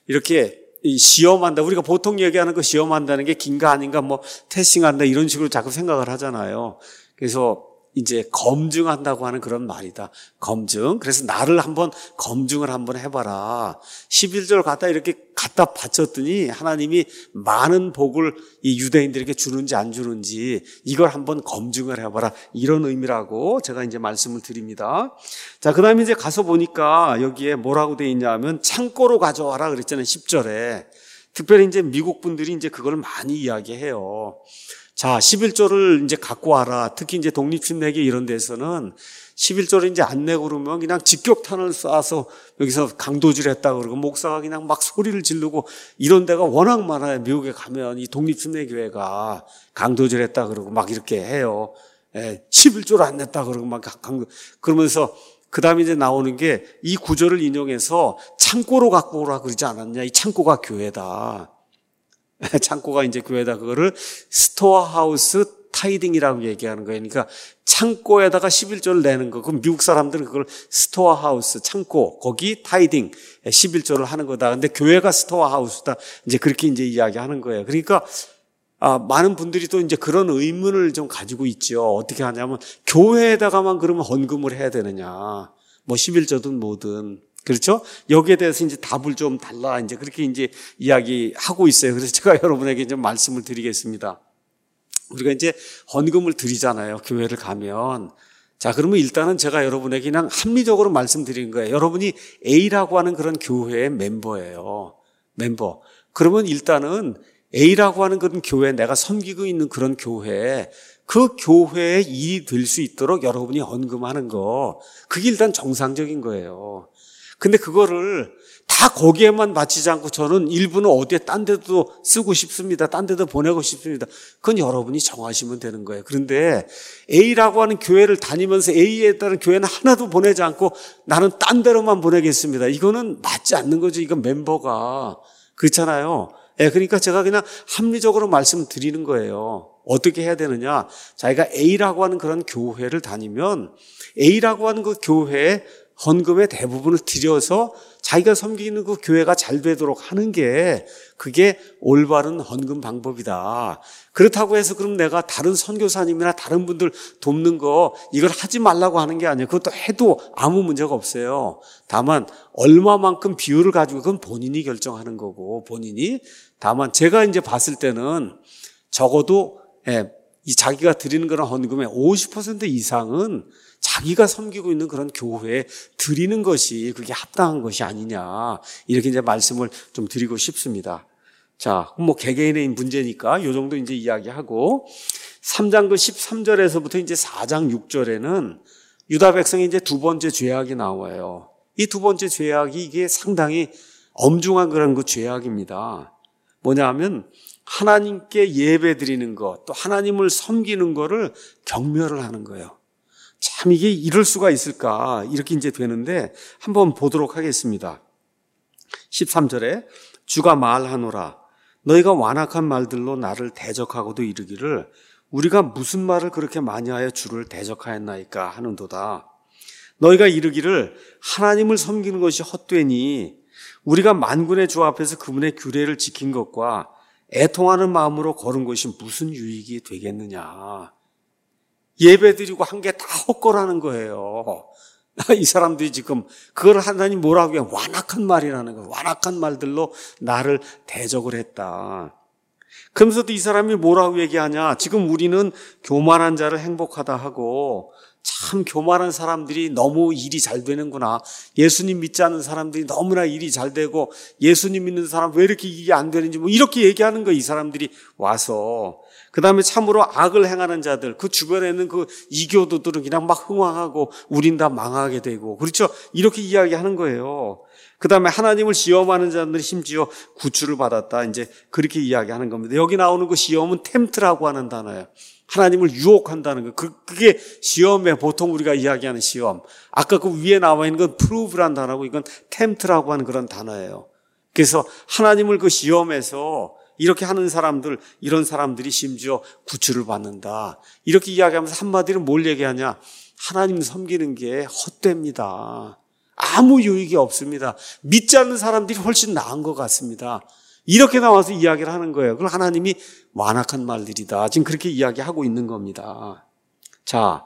이렇게 시험한다. 우리가 보통 얘기하는 거 시험한다는 게 긴가 아닌가, 뭐 테스팅한다 이런 식으로 자꾸 생각을 하잖아요. 그래서 이제 검증한다고 하는 그런 말이다. 검증. 그래서 나를 한번 검증을 한번 해봐라. 십일 절 갖다 이렇게 갖다 바쳤더니 하나님이 많은 복을 이 유대인들에게 주는지 안 주는지 이걸 한번 검증을 해봐라. 이런 의미라고 제가 이제 말씀을 드립니다. 자, 그 다음에 이제 가서 보니까 여기에 뭐라고 돼 있냐 하면 창고로 가져와라 그랬잖아요. 십 절에. 특별히 이제 미국 분들이 이제 그걸 많이 이야기해요. 자, 십일조를 이제 갖고 와라. 특히 이제 독립신내기 이런 데서는 십일조를 이제 안 내고 그러면 그냥 직격탄을 쏴서 여기서 강도질 했다 그러고, 목사가 그냥 막 소리를 지르고 이런 데가 워낙 많아요. 미국에 가면 이 독립신내교회가 강도질 했다 그러고 막 이렇게 해요. 예, 십일조를 안 냈다 그러고 막 강도, 그러면서 그 다음에 이제 나오는 게 이 구절을 인용해서 창고로 갖고 오라 그러지 않았냐. 이 창고가 교회다. 창고가 이제 교회다. 그거를 스토어하우스 타이딩이라고 얘기하는 거예요. 그러니까 창고에다가 십일조를 내는 거. 그럼 미국 사람들은 그걸 스토어하우스, 창고, 거기 타이딩, 십일조를 하는 거다. 근데 교회가 스토어하우스다. 이제 그렇게 이제 이야기하는 거예요. 그러니까 아, 많은 분들이 또 이제 그런 의문을 좀 가지고 있죠. 어떻게 하냐면 교회에다가만 그러면 헌금을 해야 되느냐. 뭐 십일조든 뭐든. 그렇죠? 여기에 대해서 이제 답을 좀 달라. 이제 그렇게 이제 이야기하고 있어요. 그래서 제가 여러분에게 좀 말씀을 드리겠습니다. 우리가 이제 헌금을 드리잖아요. 교회를 가면. 자, 그러면 일단은 제가 여러분에게 그냥 합리적으로 말씀드리는 거예요. 여러분이 A라고 하는 그런 교회의 멤버예요. 멤버. 그러면 일단은 A라고 하는 그런 교회, 내가 섬기고 있는 그런 교회, 그 교회의 일이 될 수 있도록 여러분이 헌금하는 거, 그게 일단 정상적인 거예요. 근데 그거를 다 거기에만 바치지 않고 저는 일부는 어디에 딴 데도 쓰고 싶습니다. 딴 데도 보내고 싶습니다. 그건 여러분이 정하시면 되는 거예요. 그런데 A라고 하는 교회를 다니면서 A에 따른 교회는 하나도 보내지 않고 나는 딴 데로만 보내겠습니다. 이거는 맞지 않는 거죠. 이건 멤버가. 그렇잖아요. 예, 그러니까 제가 그냥 합리적으로 말씀드리는 거예요. 어떻게 해야 되느냐. 자기가 A라고 하는 그런 교회를 다니면 A라고 하는 그 교회에 헌금의 대부분을 들여서 자기가 섬기는 그 교회가 잘 되도록 하는 게 그게 올바른 헌금 방법이다. 그렇다고 해서 그럼 내가 다른 선교사님이나 다른 분들 돕는 거 이걸 하지 말라고 하는 게 아니에요. 그것도 해도 아무 문제가 없어요. 다만 얼마만큼 비율을 가지고 그건 본인이 결정하는 거고 본인이 다만 제가 이제 봤을 때는 적어도 예, 이 자기가 드리는 그런 헌금의 오십 퍼센트 이상은 자기가 섬기고 있는 그런 교회에 드리는 것이 그게 합당한 것이 아니냐. 이렇게 이제 말씀을 좀 드리고 싶습니다. 자, 뭐 개개인의 문제니까 요 정도 이제 이야기하고 삼 장 그 십삼 절에서부터 이제 사 장 육 절에는 유다 백성이 이제 두 번째 죄악이 나와요. 이 두 번째 죄악이 이게 상당히 엄중한 그런 그 죄악입니다. 뭐냐 하면 하나님께 예배 드리는 것, 또 하나님을 섬기는 거를 경멸을 하는 거예요. 참 이게 이럴 수가 있을까 이렇게 이제 되는데 한번 보도록 하겠습니다. 십삼 절에 주가 말하노라 너희가 완악한 말들로 나를 대적하고도 이르기를 우리가 무슨 말을 그렇게 많이 하여 주를 대적하였나이까 하는도다. 너희가 이르기를 하나님을 섬기는 것이 헛되니 우리가 만군의 주 앞에서 그분의 규례를 지킨 것과 애통하는 마음으로 걸은 것이 무슨 유익이 되겠느냐. 예배드리고 한 게 다 헛거라는 거예요. 이 사람들이 지금 그걸 하나님 뭐라고 해요? 완악한 말이라는 거예요. 완악한 말들로 나를 대적을 했다. 그러면서도 이 사람이 뭐라고 얘기하냐? 지금 우리는 교만한 자를 행복하다 하고 참 교만한 사람들이 너무 일이 잘 되는구나. 예수님 믿지 않는 사람들이 너무나 일이 잘 되고 예수님 믿는 사람 왜 이렇게 이게 안 되는지 뭐 이렇게 얘기하는 거예요. 이 사람들이 와서. 그 다음에 참으로 악을 행하는 자들, 그 주변에 있는 그 이교도들은 그냥 막 흥황하고 우린 다 망하게 되고 그렇죠. 이렇게 이야기하는 거예요. 그 다음에 하나님을 시험하는 자들은 심지어 구출을 받았다. 이제 그렇게 이야기하는 겁니다. 여기 나오는 그 시험은 템트라고 하는 단어예요. 하나님을 유혹한다는 거. 그, 그게 시험에 보통 우리가 이야기하는 시험. 아까 그 위에 나와 있는 건 프루브란 단어고 이건 템트라고 하는 그런 단어예요. 그래서 하나님을 그 시험에서 이렇게 하는 사람들, 이런 사람들이 심지어 구출을 받는다. 이렇게 이야기하면서 한마디로 뭘 얘기하냐. 하나님 섬기는 게 헛됩니다. 아무 유익이 없습니다. 믿지 않는 사람들이 훨씬 나은 것 같습니다. 이렇게 나와서 이야기를 하는 거예요. 그걸 하나님이 완악한 말들이다. 지금 그렇게 이야기하고 있는 겁니다. 자,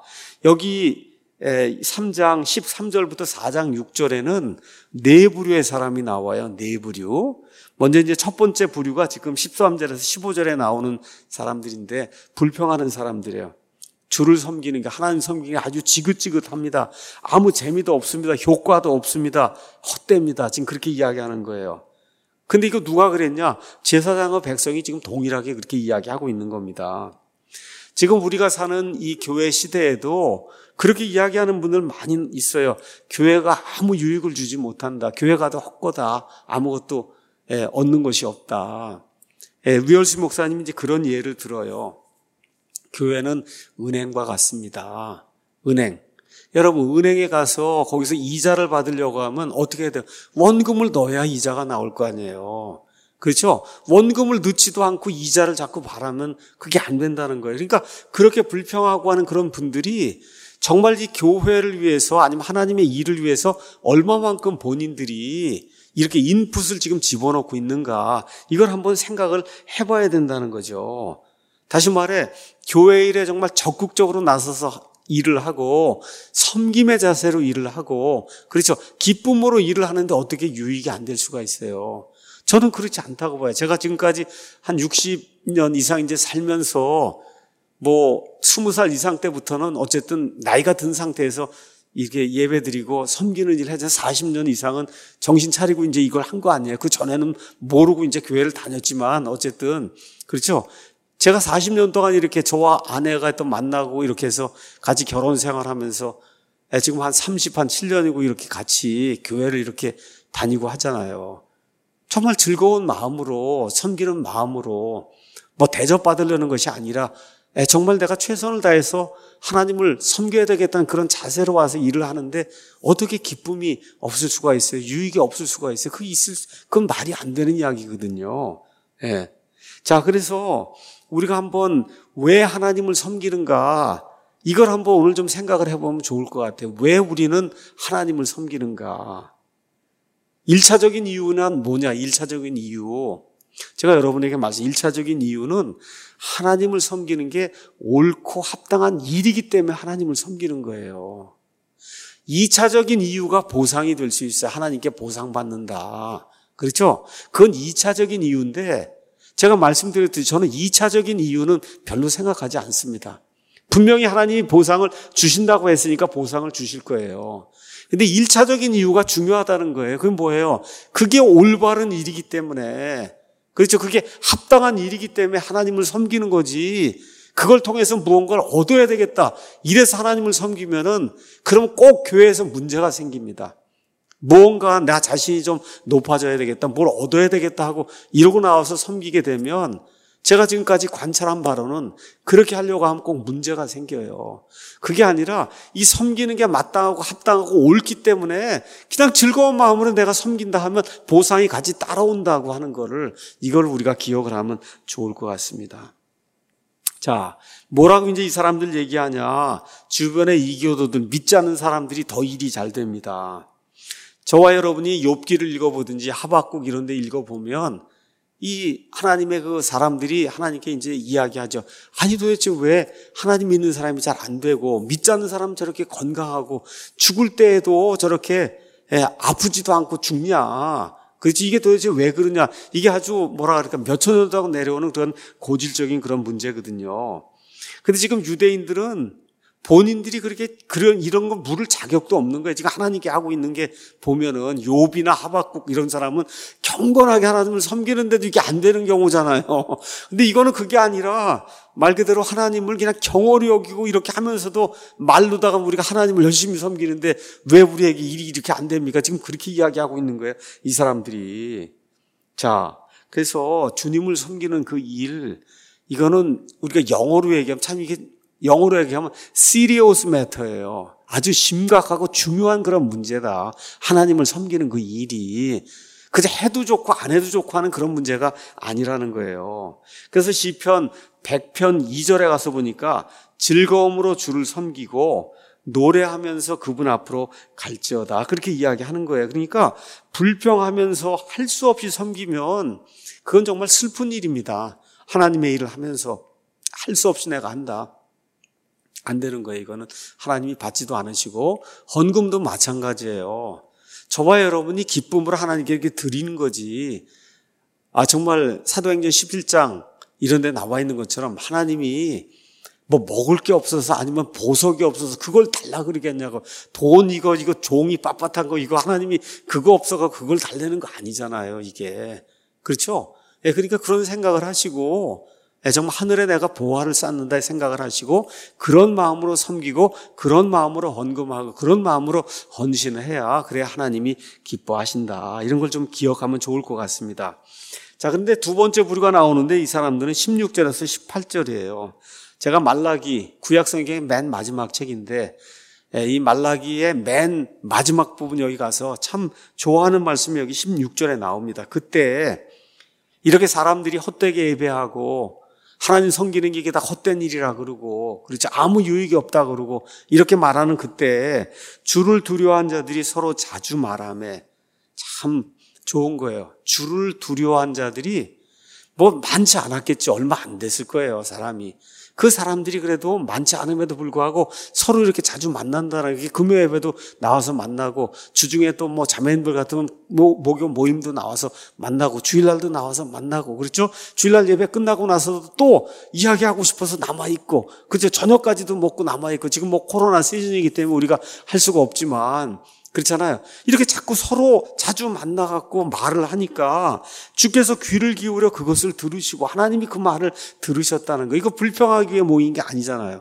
여기 삼 장 십삼 절부터 사 장 육 절에는 네 부류의 사람이 나와요. 네 부류. 먼저 이제 첫 번째 부류가 지금 십삼 절에서 십오 절에 나오는 사람들인데 불평하는 사람들이에요. 주를 섬기는 게 하나님 섬기는 게 아주 지긋지긋합니다. 아무 재미도 없습니다. 효과도 없습니다. 헛됩니다. 지금 그렇게 이야기하는 거예요. 근데 이거 누가 그랬냐? 제사장과 백성이 지금 동일하게 그렇게 이야기하고 있는 겁니다. 지금 우리가 사는 이 교회 시대에도 그렇게 이야기하는 분들 많이 있어요. 교회가 아무 유익을 주지 못한다. 교회가 더 헛거다. 아무것도 예, 얻는 것이 없다. 예, 위얼스 목사님이 이제 그런 예를 들어요. 교회는 은행과 같습니다. 은행. 여러분 은행에 가서 거기서 이자를 받으려고 하면 어떻게 해야 돼요? 원금을 넣어야 이자가 나올 거 아니에요. 그렇죠? 원금을 넣지도 않고 이자를 자꾸 바라면 그게 안 된다는 거예요. 그러니까 그렇게 불평하고 하는 그런 분들이 정말 이 교회를 위해서 아니면 하나님의 일을 위해서 얼마만큼 본인들이 이렇게 인풋을 지금 집어넣고 있는가 이걸 한번 생각을 해봐야 된다는 거죠. 다시 말해 교회 일에 정말 적극적으로 나서서 일을 하고 섬김의 자세로 일을 하고 그렇죠. 기쁨으로 일을 하는데 어떻게 유익이 안 될 수가 있어요. 저는 그렇지 않다고 봐요. 제가 지금까지 한 육십 년 이상 이제 살면서 뭐 스무 살 이상 때부터는 어쨌든 나이가 든 상태에서 이렇게 예배드리고 섬기는 일을 해서 사십 년 이상은 정신 차리고 이제 이걸 한 거 아니에요. 그 전에는 모르고 이제 교회를 다녔지만 어쨌든 그렇죠. 제가 사십 년 동안 이렇게 저와 아내가 또 만나고 이렇게 해서 같이 결혼 생활하면서 지금 한 삼십, 한 칠 년이고 이렇게 같이 교회를 이렇게 다니고 하잖아요. 정말 즐거운 마음으로, 섬기는 마음으로 뭐 대접받으려는 것이 아니라 정말 내가 최선을 다해서 하나님을 섬겨야 되겠다는 그런 자세로 와서 일을 하는데 어떻게 기쁨이 없을 수가 있어요? 유익이 없을 수가 있어요? 그 있을, 그건 말이 안 되는 이야기거든요. 예. 자, 그래서 우리가 한번 왜 하나님을 섬기는가, 이걸 한번 오늘 좀 생각을 해보면 좋을 것 같아요. 왜 우리는 하나님을 섬기는가? 일차적인 이유는 뭐냐? 일차적인 이유. 제가 여러분에게 말씀, 일차적인 이유는 하나님을 섬기는 게 옳고 합당한 일이기 때문에 하나님을 섬기는 거예요. 이차적인 이유가 보상이 될 수 있어요. 하나님께 보상받는다. 그렇죠? 그건 이차적인 이유인데 제가 말씀드렸듯이 저는 이차적인 이유는 별로 생각하지 않습니다. 분명히 하나님이 보상을 주신다고 했으니까 보상을 주실 거예요. 근데 일차적인 이유가 중요하다는 거예요. 그게 뭐예요? 그게 올바른 일이기 때문에, 그렇죠? 그게 합당한 일이기 때문에 하나님을 섬기는 거지. 그걸 통해서 무언가를 얻어야 되겠다. 이래서 하나님을 섬기면은 그럼 꼭 교회에서 문제가 생깁니다. 무언가 나 자신이 좀 높아져야 되겠다, 뭘 얻어야 되겠다 하고 이러고 나와서 섬기게 되면 제가 지금까지 관찰한 바로는 그렇게 하려고 하면 꼭 문제가 생겨요. 그게 아니라 이 섬기는 게 마땅하고 합당하고 옳기 때문에 그냥 즐거운 마음으로 내가 섬긴다 하면 보상이 같이 따라온다고 하는 거를, 이걸 우리가 기억을 하면 좋을 것 같습니다. 자, 뭐라고 이제 이 사람들 얘기하냐? 주변의 이교도들, 믿지 않는 사람들이 더 일이 잘 됩니다. 저와 여러분이 욥기를 읽어보든지 하박국 이런 데 읽어보면 이 하나님의 그 사람들이 하나님께 이제 이야기하죠. 아니 도대체 왜 하나님 믿는 사람이 잘 안 되고 믿지 않는 사람은 저렇게 건강하고 죽을 때에도 저렇게 아프지도 않고 죽냐. 그렇지, 이게 도대체 왜 그러냐. 이게 아주 뭐라 그럴까, 몇천 년도 하고 내려오는 그런 고질적인 그런 문제거든요. 근데 지금 유대인들은 본인들이 그렇게 그런 이런 거 물을 자격도 없는 거예요. 지금 하나님께 하고 있는 게 보면은 욥이나 하박국 이런 사람은 경건하게 하나님을 섬기는데도 이게 안 되는 경우잖아요. 근데 이거는 그게 아니라 말 그대로 하나님을 그냥 경홀히 여기고 이렇게 하면서도 말로다가 우리가 하나님을 열심히 섬기는데 왜 우리에게 일이 이렇게 안 됩니까? 지금 그렇게 이야기하고 있는 거예요, 이 사람들이. 자, 그래서 주님을 섬기는 그 일, 이거는 우리가 영어로 얘기하면 참 이게 영어로 얘기하면 serious matter예요. 아주 심각하고 중요한 그런 문제다. 하나님을 섬기는 그 일이 그저 해도 좋고 안 해도 좋고 하는 그런 문제가 아니라는 거예요. 그래서 시편 백 편 이 절에 가서 보니까 즐거움으로 주를 섬기고 노래하면서 그분 앞으로 갈지어다, 그렇게 이야기하는 거예요. 그러니까 불평하면서 할 수 없이 섬기면 그건 정말 슬픈 일입니다. 하나님의 일을 하면서 할 수 없이 내가 한다, 안 되는 거예요. 이거는 하나님이 받지도 않으시고, 헌금도 마찬가지예요. 저와 여러분이 기쁨으로 하나님께 이렇게 드리는 거지. 아, 정말 사도행전 십일 장 이런 데 나와 있는 것처럼 하나님이 뭐 먹을 게 없어서 아니면 보석이 없어서 그걸 달라 그러겠냐고. 돈 이거 이거 종이 빳빳한 거 이거 하나님이 그거 없어서 그걸 달라는 거 아니잖아요, 이게. 그렇죠? 예, 그러니까 그런 생각을 하시고, 정말 하늘에 내가 보화를 쌓는다 생각을 하시고 그런 마음으로 섬기고 그런 마음으로 헌금하고 그런 마음으로 헌신을 해야, 그래야 하나님이 기뻐하신다, 이런 걸 좀 기억하면 좋을 것 같습니다. 자, 근데 두 번째 부류가 나오는데 이 사람들은 십육 절에서 십팔 절이에요. 제가 말라기, 구약성경의 맨 마지막 책인데 이 말라기의 맨 마지막 부분 여기 가서 참 좋아하는 말씀이 여기 십육 절에 나옵니다. 그때 이렇게 사람들이 헛되게 예배하고 하나님 섬기는 게 이게 다 헛된 일이라 그러고, 그렇지, 아무 유익이 없다 그러고 이렇게 말하는 그때 주를 두려워한 자들이 서로 자주 말하며, 참 좋은 거예요. 주를 두려워한 자들이 뭐 많지 않았겠지. 얼마 안 됐을 거예요, 사람이. 그 사람들이 그래도 많지 않음에도 불구하고 서로 이렇게 자주 만난다는 게, 금요 예배도 나와서 만나고, 주중에 또 뭐 자매님들 같으면 뭐 목요 모임도 나와서 만나고, 주일날도 나와서 만나고, 그렇죠? 주일날 예배 끝나고 나서도 또 이야기하고 싶어서 남아있고, 그렇죠? 저녁까지도 먹고 남아있고, 지금 뭐 코로나 시즌이기 때문에 우리가 할 수가 없지만, 그렇잖아요. 이렇게 자꾸 서로 자주 만나갖고 말을 하니까 주께서 귀를 기울여 그것을 들으시고 하나님이 그 말을 들으셨다는 거, 이거 불평하기 위해 모인 게 아니잖아요.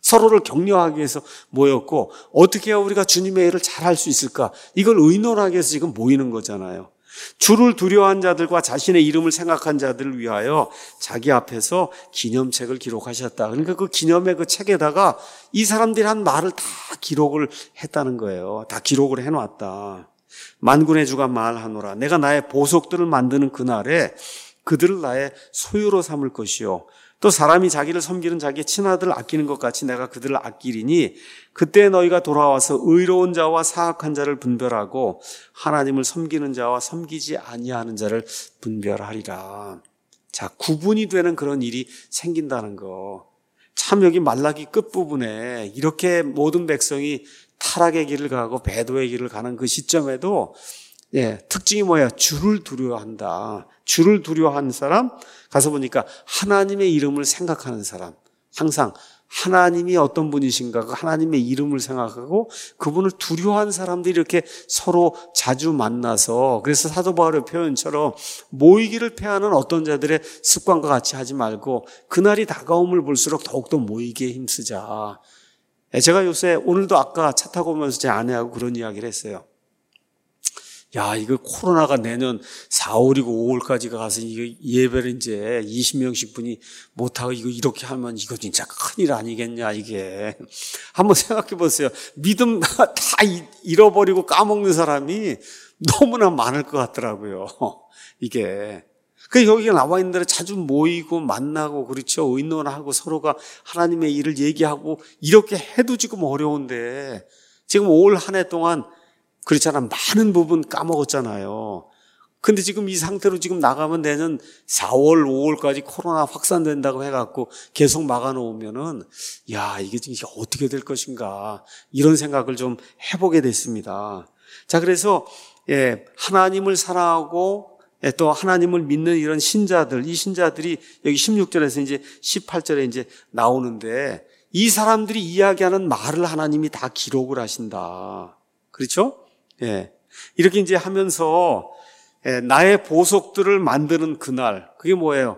서로를 격려하기 위해서 모였고, 어떻게 해야 우리가 주님의 일을 잘할 수 있을까? 이걸 의논하기 위해서 지금 모이는 거잖아요. 주를 두려워한 자들과 자신의 이름을 생각한 자들을 위하여 자기 앞에서 기념책을 기록하셨다. 그러니까 그 기념의 그 책에다가 이 사람들이 한 말을 다 기록을 했다는 거예요. 다 기록을 해놨다. 만군의 주가 말하노라. 내가 나의 보석들을 만드는 그날에 그들을 나의 소유로 삼을 것이요. 또 사람이 자기를 섬기는 자기의 친아들을 아끼는 것 같이 내가 그들을 아끼리니 그때 너희가 돌아와서 의로운 자와 사악한 자를 분별하고 하나님을 섬기는 자와 섬기지 아니하는 자를 분별하리라. 자, 구분이 되는 그런 일이 생긴다는 거. 참 여기 말라기 끝부분에 이렇게 모든 백성이 타락의 길을 가고 배도의 길을 가는 그 시점에도 예, 특징이 뭐야? 주를 두려워한다. 주를 두려워하는 사람, 가서 보니까 하나님의 이름을 생각하는 사람. 항상 하나님이 어떤 분이신가, 그 하나님의 이름을 생각하고 그분을 두려워하는 사람들이 이렇게 서로 자주 만나서, 그래서 사도 바울의 표현처럼 모이기를 패하는 어떤 자들의 습관과 같이 하지 말고 그날이 다가옴을 볼수록 더욱더 모이기에 힘쓰자. 제가 요새 오늘도 아까 차 타고 오면서 제 아내하고 그런 이야기를 했어요. 야, 이거 코로나가 내년 사월이고 오월까지가 가서 이거 예배를 이제 이십 명씩 분이 못하고 이거 이렇게 하면 이거 진짜 큰일 아니겠냐, 이게. 한번 생각해 보세요. 믿음 다 잃어버리고 까먹는 사람이 너무나 많을 것 같더라고요. 이게. 그 여기가 나와 있는 대로 자주 모이고 만나고 그렇죠. 의논하고 서로가 하나님의 일을 얘기하고 이렇게 해도 지금 어려운데 지금 올 한 해 동안 그렇잖아. 많은 부분 까먹었잖아요. 근데 지금 이 상태로 지금 나가면 내년 사월, 오월까지 코로나 확산된다고 해갖고 계속 막아놓으면은, 야, 이게 지금 어떻게 될 것인가. 이런 생각을 좀 해보게 됐습니다. 자, 그래서, 예, 하나님을 사랑하고, 예, 또 하나님을 믿는 이런 신자들, 이 신자들이 여기 십육 절에서 이제 십팔 절에 이제 나오는데, 이 사람들이 이야기하는 말을 하나님이 다 기록을 하신다. 그렇죠? 예. 이렇게 이제 하면서, 예, 나의 보석들을 만드는 그날, 그게 뭐예요?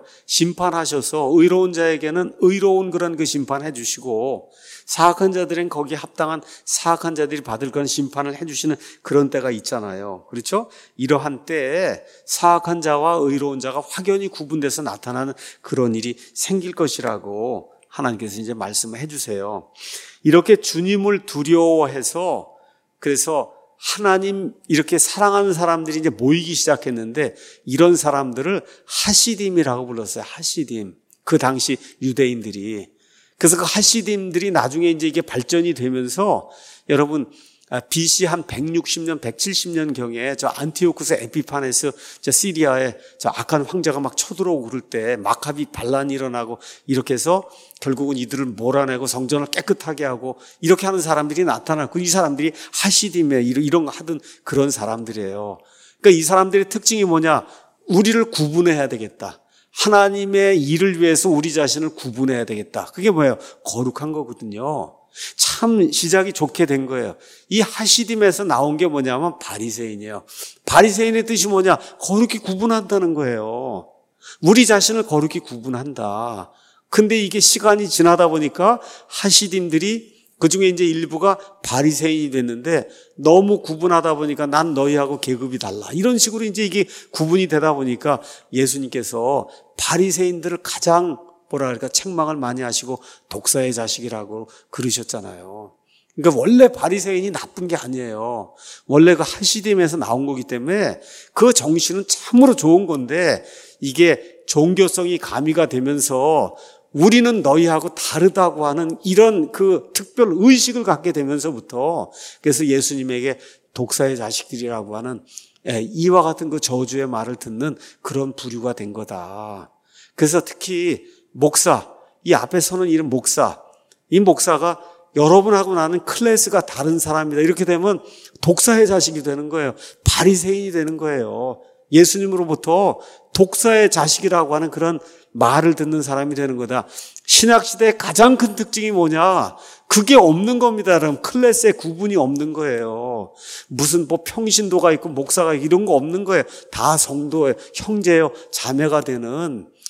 심판하셔서 의로운 자에게는 의로운 그런 그 심판해 주시고, 사악한 자들은 거기에 합당한 사악한 자들이 받을 그런 심판을 해 주시는 그런 때가 있잖아요. 그렇죠? 이러한 때에 사악한 자와 의로운 자가 확연히 구분돼서 나타나는 그런 일이 생길 것이라고 하나님께서 이제 말씀을 해 주세요. 이렇게 주님을 두려워해서, 그래서 하나님 이렇게 사랑하는 사람들이 이제 모이기 시작했는데 이런 사람들을 하시딤이라고 불렀어요. 하시딤. 그 당시 유대인들이. 그래서 그 하시딤들이 나중에 이제 이게 발전이 되면서 여러분 비씨 한 백육십 년, 백칠십 년경에 저 안티오쿠스 에피파네스 저 시리아에 저 악한 황제가 막 쳐들어오고 그럴 때 마카비 반란이 일어나고 이렇게 해서 결국은 이들을 몰아내고 성전을 깨끗하게 하고 이렇게 하는 사람들이 나타나고 이 사람들이 하시딤에 이런 거 하던 그런 사람들이에요. 그러니까 이 사람들의 특징이 뭐냐? 우리를 구분해야 되겠다. 하나님의 일을 위해서 우리 자신을 구분해야 되겠다. 그게 뭐예요? 거룩한 거거든요. 참 시작이 좋게 된 거예요. 이 하시딤에서 나온 게 뭐냐면 바리새인이에요. 바리새인의 뜻이 뭐냐? 거룩히 구분한다는 거예요. 우리 자신을 거룩히 구분한다. 근데 이게 시간이 지나다 보니까 하시딤들이 그중에 이제 일부가 바리새인이 됐는데 너무 구분하다 보니까 난 너희하고 계급이 달라. 이런 식으로 이제 이게 구분이 되다 보니까 예수님께서 바리새인들을 가장 뭐라 그럴까 책망을 많이 하시고 독사의 자식이라고 그러셨잖아요. 그러니까 원래 바리새인이 나쁜 게 아니에요. 원래 그 하시딤에서 나온 거기 때문에 그 정신은 참으로 좋은 건데 이게 종교성이 가미가 되면서 우리는 너희하고 다르다고 하는 이런 그 특별 의식을 갖게 되면서부터 그래서 예수님에게 독사의 자식들이라고 하는 이와 같은 그 저주의 말을 듣는 그런 부류가 된 거다. 그래서 특히 목사, 이 앞에 서는 이름 목사, 이 목사가 여러분하고 나는 클래스가 다른 사람이다. 이렇게 되면 독사의 자식이 되는 거예요. 바리새인이 되는 거예요. 예수님으로부터 독사의 자식이라고 하는 그런 말을 듣는 사람이 되는 거다. 신약시대의 가장 큰 특징이 뭐냐? 그게 없는 겁니다. 여러분, 클래스의 구분이 없는 거예요. 무슨 뭐 평신도가 있고 목사가 있고 이런 거 없는 거예요. 다 성도예요. 형제요, 자매가 되는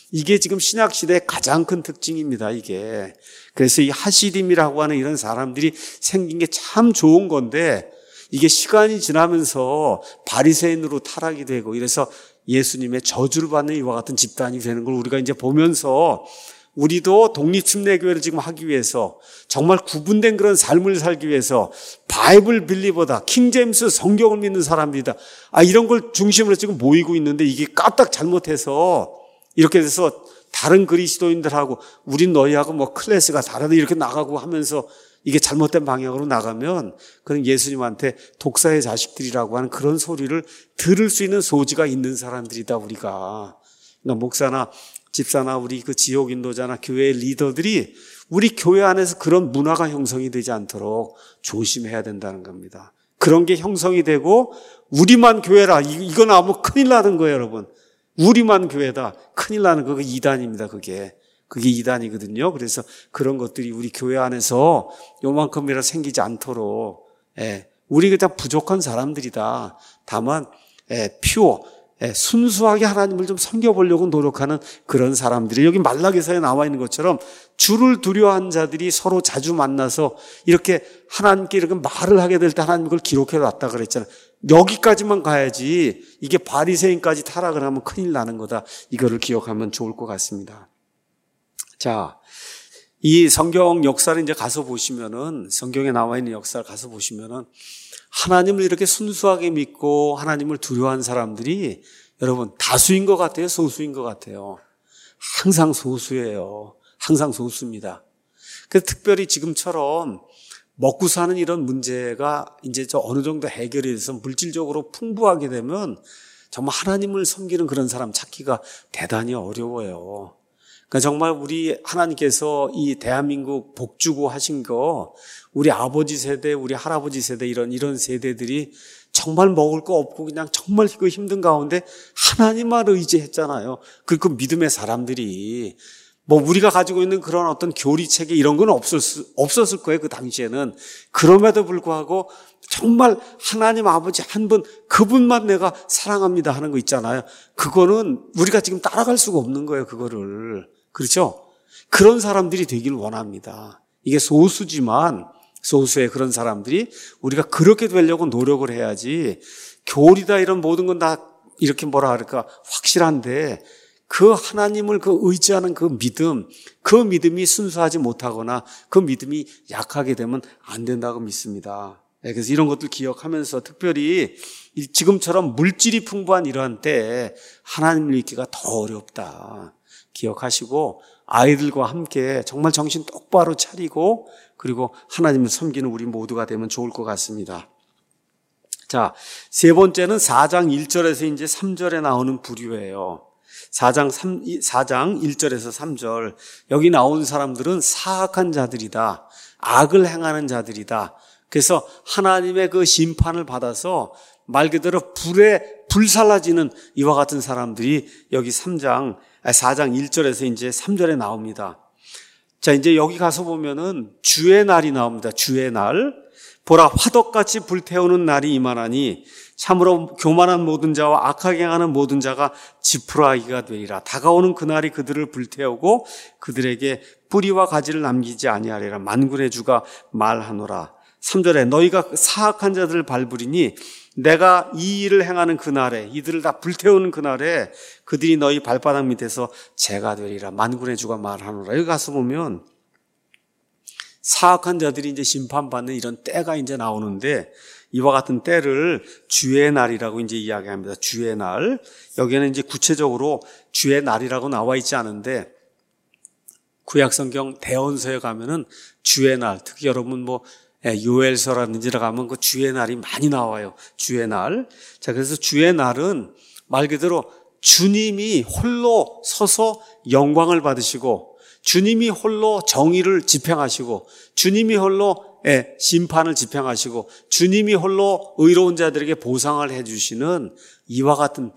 이게 지금 신약시대의 가장 큰 특징입니다, 이게. 그래서 이 하시림이라고 하는 이런 사람들이 생긴 게 참 좋은 건데, 이게 시간이 지나면서 바리새인으로 타락이 되고 이래서 예수님의 저주를 받는 이와 같은 집단이 되는 걸 우리가 이제 보면서, 우리도 독립침례교회를 지금 하기 위해서 정말 구분된 그런 삶을 살기 위해서 바이블 빌리버다, 킹제임스 성경을 믿는 사람들이다, 아 이런 걸 중심으로 지금 모이고 있는데, 이게 까딱 잘못해서 이렇게 돼서 다른 그리스도인들하고 우린 너희하고 뭐 클래스가 다르다 이렇게 나가고 하면서 이게 잘못된 방향으로 나가면, 그런 예수님한테 독사의 자식들이라고 하는 그런 소리를 들을 수 있는 소지가 있는 사람들이다, 우리가. 그러니까 목사나 집사나 우리 그 지역 인도자나 교회 리더들이 우리 교회 안에서 그런 문화가 형성이 되지 않도록 조심해야 된다는 겁니다. 그런 게 형성이 되고 우리만 교회라, 이건 아무 큰일 나는 거예요, 여러분. 우리만 교회다, 큰일 나는 거, 그 이단입니다. 그게 그게 이단이거든요. 그래서 그런 것들이 우리 교회 안에서 요만큼이라 생기지 않도록, 예, 우리가 다 부족한 사람들이다. 다만 예, 퓨어, 예, 순수하게 하나님을 좀 섬겨보려고 노력하는 그런 사람들이, 여기 말라기서에 나와 있는 것처럼 주를 두려워한 자들이 서로 자주 만나서 이렇게 하나님께 이렇게 말을 하게 될 때 하나님 그걸 기록해 놨다 그랬잖아요. 여기까지만 가야지 이게 바리새인까지 타락을 하면 큰일 나는 거다. 이거를 기억하면 좋을 것 같습니다. 자, 이 성경 역사를 이제 가서 보시면은, 성경에 나와 있는 역사를 가서 보시면은 하나님을 이렇게 순수하게 믿고 하나님을 두려워한 사람들이 여러분 다수인 것 같아요, 소수인 것 같아요? 항상 소수예요. 항상 소수입니다. 그래서 특별히 지금처럼 먹고 사는 이런 문제가 이제 저 어느 정도 해결이 돼서 물질적으로 풍부하게 되면 정말 하나님을 섬기는 그런 사람 찾기가 대단히 어려워요. 그러니까 정말 우리 하나님께서 이 대한민국 복주고 하신 거, 우리 아버지 세대, 우리 할아버지 세대, 이런 이런 세대들이 정말 먹을 거 없고 그냥 정말 그 힘든 가운데 하나님만 의지했잖아요. 그, 그 믿음의 사람들이. 뭐 우리가 가지고 있는 그런 어떤 교리체계 이런 건 없었을, 없었을 거예요, 그 당시에는. 그럼에도 불구하고 정말 하나님 아버지 한 분, 그분만 내가 사랑합니다 하는 거 있잖아요. 그거는 우리가 지금 따라갈 수가 없는 거예요, 그거를. 그렇죠? 그런 사람들이 되길 원합니다. 이게 소수지만, 소수의 그런 사람들이 우리가 그렇게 되려고 노력을 해야지, 교리다 이런 모든 건 다 이렇게 뭐라 할까 확실한데 그 하나님을 그 의지하는 그 믿음, 그 믿음이 순수하지 못하거나 그 믿음이 약하게 되면 안 된다고 믿습니다. 그래서 이런 것들 기억하면서 특별히 지금처럼 물질이 풍부한 이러한 때에 하나님을 믿기가 더 어렵다 기억하시고, 아이들과 함께 정말 정신 똑바로 차리고 그리고 하나님을 섬기는 우리 모두가 되면 좋을 것 같습니다. 자, 세 번째는 사 장 일 절에서 이제 삼 절에 나오는 부류예요. 사 장 삼, 사 장 일 절에서 삼 절. 여기 나온 사람들은 사악한 자들이다, 악을 행하는 자들이다. 그래서 하나님의 그 심판을 받아서 말 그대로 불에 불살라지는 이와 같은 사람들이 여기 삼 장, 사 장 일 절에서 이제 삼 절에 나옵니다. 자, 이제 여기 가서 보면은 주의 날이 나옵니다. 주의 날. 보라, 화덕같이 불태우는 날이 임하나니 참으로 교만한 모든 자와 악하게 행하는 모든 자가 지푸라기가 되리라. 다가오는 그날이 그들을 불태우고 그들에게 뿌리와 가지를 남기지 아니하리라. 만군의 주가 말하노라. 삼 절에 너희가 사악한 자들을 밟으리니 내가 이 일을 행하는 그날에, 이들을 다 불태우는 그날에 그들이 너희 발바닥 밑에서 재가 되리라. 만군의 주가 말하노라. 여기 가서 보면 사악한 자들이 이제 심판받는 이런 때가 이제 나오는데, 이와 같은 때를 주의 날이라고 이제 이야기합니다. 주의 날. 여기에는 이제 구체적으로 주의 날이라고 나와 있지 않은데, 구약성경 대언서에 가면은 주의 날, 특히 여러분 뭐 요엘서라든지 가면 그 주의 날이 많이 나와요. 주의 날. 자, 그래서 주의 날은 말 그대로 주님이 홀로 서서 영광을 받으시고, 주님이 홀로 정의를 집행하시고, 주님이 홀로 심판을 집행하시고, 주님이 홀로 의로운 자들에게 보상을 해주시는 이와 같은 때,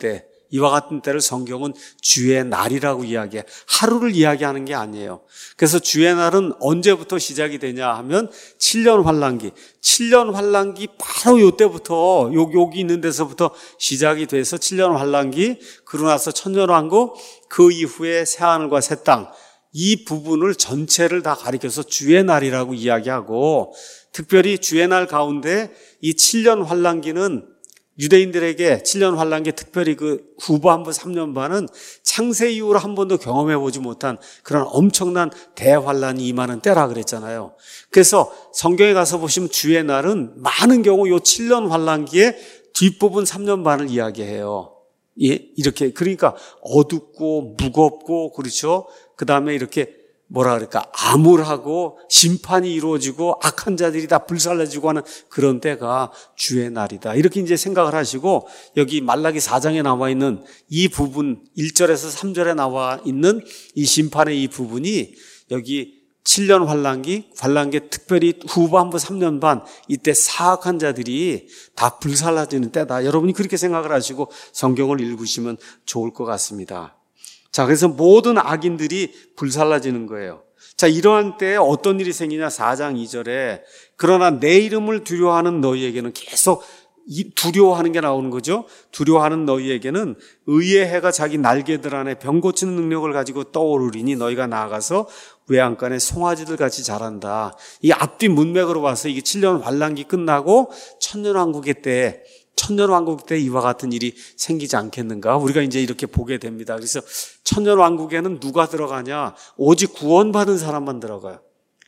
이와 같은 때를 성경은 주의 날이라고 이야기해. 하루를 이야기하는 게 아니에요. 그래서 주의 날은 언제부터 시작이 되냐 하면 칠 년 환란기. 칠 년 환란기 바로 요때부터 여기, 여기 있는 데서부터 시작이 돼서 칠 년 환란기, 그러고 나서 천년왕국, 그 이후에 새하늘과 새 땅, 이 부분을 전체를 다 가리켜서 주의 날이라고 이야기하고, 특별히 주의 날 가운데 이 칠 년 환란기는 유대인들에게 칠 년 환란기, 특별히 그 후반부 삼 년 반은 창세 이후로 한 번도 경험해보지 못한 그런 엄청난 대환란이 임하는 때라 그랬잖아요. 그래서 성경에 가서 보시면 주의 날은 많은 경우 요 칠 년 환란기의 뒷부분 삼 년 반을 이야기해요. 예, 이렇게, 그러니까 어둡고 무겁고, 그렇죠? 그 다음에 이렇게 뭐라 그럴까, 암울하고 심판이 이루어지고 악한 자들이 다 불살라지고 하는 그런 때가 주의 날이다. 이렇게 이제 생각을 하시고, 여기 말라기 사 장에 나와 있는 이 부분, 일 절에서 삼 절에 나와 있는 이 심판의 이 부분이 여기 칠 년 환란기, 환란기 특별히 후반부 삼 년 반, 이때 사악한 자들이 다 불살라지는 때다. 여러분이 그렇게 생각을 하시고 성경을 읽으시면 좋을 것 같습니다. 자, 그래서 모든 악인들이 불살라지는 거예요. 자, 이러한 때에 어떤 일이 생기냐, 사 장 이 절에 그러나 내 이름을 두려워하는 너희에게는, 계속 이 두려워하는 게 나오는 거죠. 두려워하는 너희에게는 의의 해가 자기 날개들 안에 병 고치는 능력을 가지고 떠오르리니 너희가 나아가서 외양간에 송아지들 같이 자란다. 이 앞뒤 문맥으로 봐서 이게 칠 년 환란기 끝나고 천년왕국의 때, 천년왕국 때 이와 같은 일이 생기지 않겠는가? 우리가 이제 이렇게 보게 됩니다. 그래서 천년왕국에는 누가 들어가냐? 오직 구원받은 사람만 들어가요.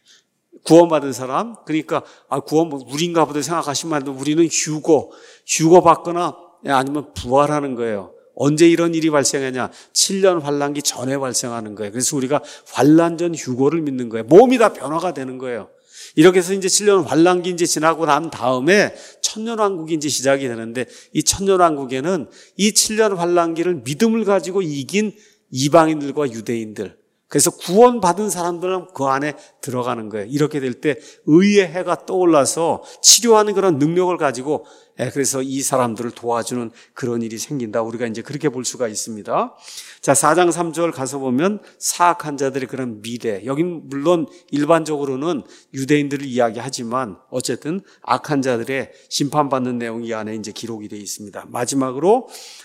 구원받은 사람, 그러니까 아 구원 우리인가 보다 생각하시면 안 돼요. 우리는 휴고, 휴고 받거나 아니면 부활하는 거예요. 언제 이런 일이 발생하냐? 칠 년 환란기 전에 발생하는 거예요. 그래서 우리가 환란 전 휴고를 믿는 거예요. 몸이 다 변화가 되는 거예요. 이렇게 해서 이제 칠 년 환란기 이제 지나고 난 다음에 천년왕국이 이제 시작이 되는데, 이 천년왕국에는 이 칠 년 환란기를 믿음을 가지고 이긴 이방인들과 유대인들, 그래서 구원받은 사람들은 그 안에 들어가는 거예요. 이렇게 될 때 의의 해가 떠올라서 치료하는 그런 능력을 가지고, 그래서 이 사람들을 도와주는 그런 일이 생긴다. 우리가 이제 그렇게 볼 수가 있습니다. 자, 사 장 삼 절 가서 보면 사악한 자들의 그런 미래, 여긴 물론 일반적으로는 유대인들을 이야기하지만 어쨌든 악한 자들의 심판받는 내용이 이 안에 이제 기록이 되어 있습니다. 마지막으로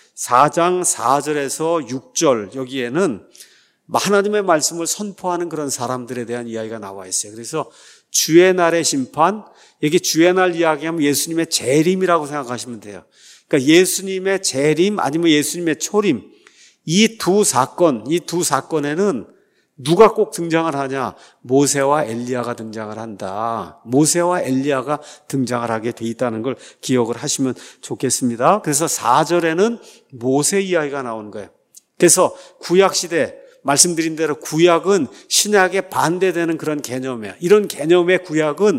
사 장 사 절에서 육 절, 여기에는 하나님의 말씀을 선포하는 그런 사람들에 대한 이야기가 나와 있어요. 그래서 주의 날의 심판, 여기 주의 날 이야기하면 예수님의 재림이라고 생각하시면 돼요. 그러니까 예수님의 재림 아니면 예수님의 초림, 이 두 사건, 이 두 사건에는 누가 꼭 등장을 하냐? 모세와 엘리야가 등장을 한다. 모세와 엘리야가 등장을 하게 돼 있다는 걸 기억을 하시면 좋겠습니다. 그래서 사 절에는 모세 이야기가 나오는 거예요. 그래서 구약시대, 말씀드린 대로 구약은 신약에 반대되는 그런 개념이에요. 이런 개념의 구약은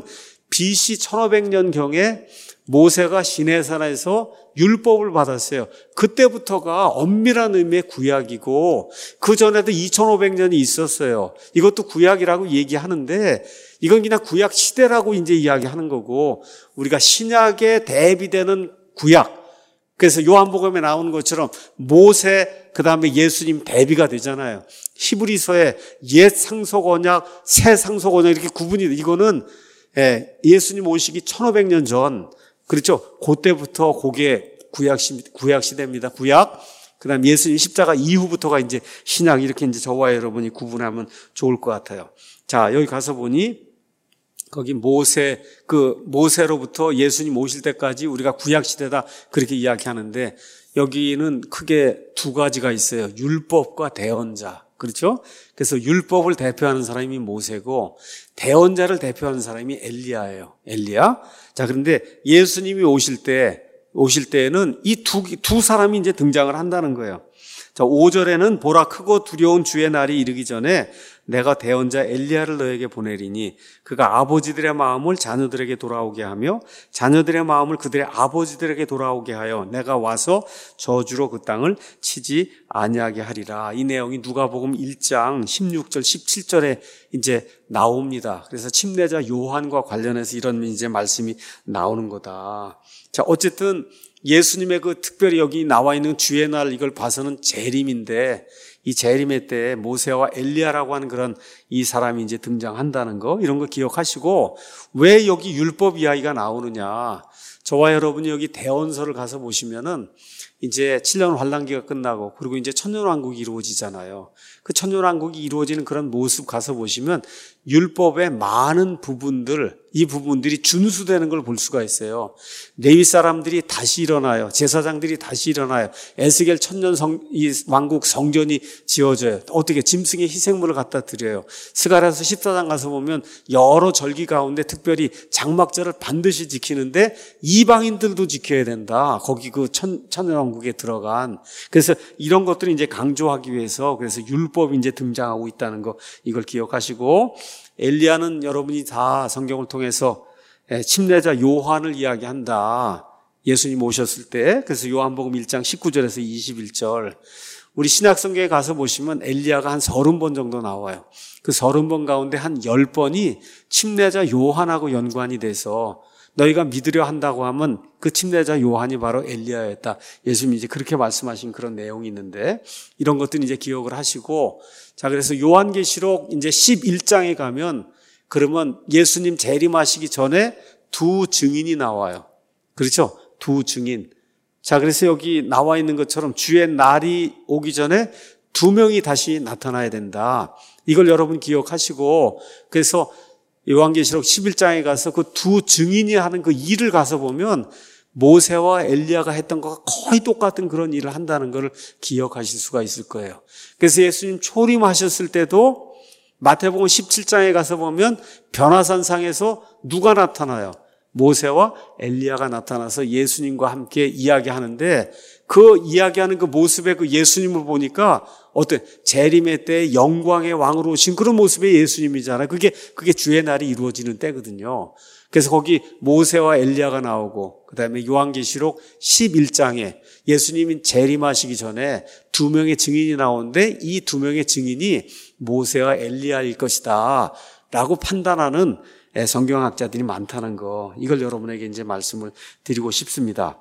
비씨 천오백 년경에 모세가 시내산에서 율법을 받았어요. 그때부터가 엄밀한 의미의 구약이고, 그 전에도 이천오백 년이 있었어요. 이것도 구약이라고 얘기하는데 이건 그냥 구약 시대라고 이제 이야기하는 거고, 우리가 신약에 대비되는 구약, 그래서 요한복음에 나오는 것처럼 모세, 그 다음에 예수님 대비가 되잖아요. 히브리서에 옛 상속 언약, 새 상속 언약 이렇게 구분이 돼. 이거는 예수님 오시기 천오백 년 전, 그렇죠? 그때부터 그게 구약, 구약 시대입니다. 구약. 그 다음에 예수님 십자가 이후부터가 이제 신약, 이렇게 이제 저와 여러분이 구분하면 좋을 것 같아요. 자, 여기 가서 보니 거기 모세, 그 모세로부터 예수님 오실 때까지 우리가 구약 시대다 그렇게 이야기하는데, 여기는 크게 두 가지가 있어요. 율법과 대언자. 그렇죠? 그래서 율법을 대표하는 사람이 모세고 대언자를 대표하는 사람이 엘리야예요. 엘리야. 자, 그런데 예수님이 오실 때, 오실 때에는 이 두, 두 사람이 이제 등장을 한다는 거예요. 자, 오 절에는 보라 크고 두려운 주의 날이 이르기 전에 내가 대언자 엘리야를 너에게 보내리니 그가 아버지들의 마음을 자녀들에게 돌아오게 하며 자녀들의 마음을 그들의 아버지들에게 돌아오게 하여 내가 와서 저주로 그 땅을 치지 아니하게 하리라. 이 내용이 누가복음 일 장 십육 절 십칠 절에 이제 나옵니다. 그래서 침례자 요한과 관련해서 이런 이제 말씀이 나오는 거다. 자, 어쨌든 예수님의 그 특별히 여기 나와 있는 주의 날 이걸 봐서는 재림인데 이 재림의 때에 모세와 엘리야라고 하는 그런 이 사람이 이제 등장한다는 거 이런 거 기억하시고 왜 여기 율법 이야기가 나오느냐. 저와 여러분이 여기 대언서를 가서 보시면은 이제 칠 년 환란기가 끝나고 그리고 이제 천년왕국이 이루어지잖아요. 그 천년왕국이 이루어지는 그런 모습 가서 보시면 율법의 많은 부분들, 이 부분들이 준수되는 걸 볼 수가 있어요. 레위 사람들이 다시 일어나요. 제사장들이 다시 일어나요. 에스겔 천년 성, 이 왕국 성전이 지어져요. 어떻게 짐승의 희생물을 갖다 드려요. 스가랴서 십사 장 가서 보면 여러 절기 가운데 특별히 장막절을 반드시 지키는데 이방인들도 지켜야 된다. 거기 그 천, 천년왕국에 들어간. 그래서 이런 것들을 이제 강조하기 위해서 그래서 율법이 이제 등장하고 있다는 거 이걸 기억하시고 엘리야는 여러분이 다 성경을 통해서 침례자 요한을 이야기한다. 예수님 오셨을 때. 그래서 요한복음 일 장 십구 절에서 이십일 절. 우리 신약성경에 가서 보시면 엘리야가 한 서른 번 정도 나와요. 그 서른 번 가운데 한 열 번이 침례자 요한하고 연관이 돼서 너희가 믿으려 한다고 하면 그 침례자 요한이 바로 엘리야였다. 예수님이 이제 그렇게 말씀하신 그런 내용이 있는데 이런 것들은 이제 기억을 하시고 자, 그래서 요한계시록 이제 십일 장에 가면 그러면 예수님 재림하시기 전에 두 증인이 나와요. 그렇죠? 두 증인. 자, 그래서 여기 나와 있는 것처럼 주의 날이 오기 전에 두 명이 다시 나타나야 된다. 이걸 여러분 기억하시고 그래서 요한계시록 십일 장에 가서 그 두 증인이 하는 그 일을 가서 보면 모세와 엘리야가 했던 것과 거의 똑같은 그런 일을 한다는 것을 기억하실 수가 있을 거예요. 그래서 예수님 초림하셨을 때도 마태복음 십칠 장에 가서 보면 변화산상에서 누가 나타나요? 모세와 엘리야가 나타나서 예수님과 함께 이야기하는데 그 이야기하는 그 모습의 그 예수님을 보니까 어떤 재림의 때 영광의 왕으로 오신 그런 모습의 예수님이잖아요. 그게 그게 주의 날이 이루어지는 때거든요. 그래서 거기 모세와 엘리야가 나오고 그다음에 요한계시록 십일 장에 예수님이 재림하시기 전에 두 명의 증인이 나오는데 이 두 명의 증인이 모세와 엘리야일 것이다 라고 판단하는 성경학자들이 많다는 거 이걸 여러분에게 이제 말씀을 드리고 싶습니다.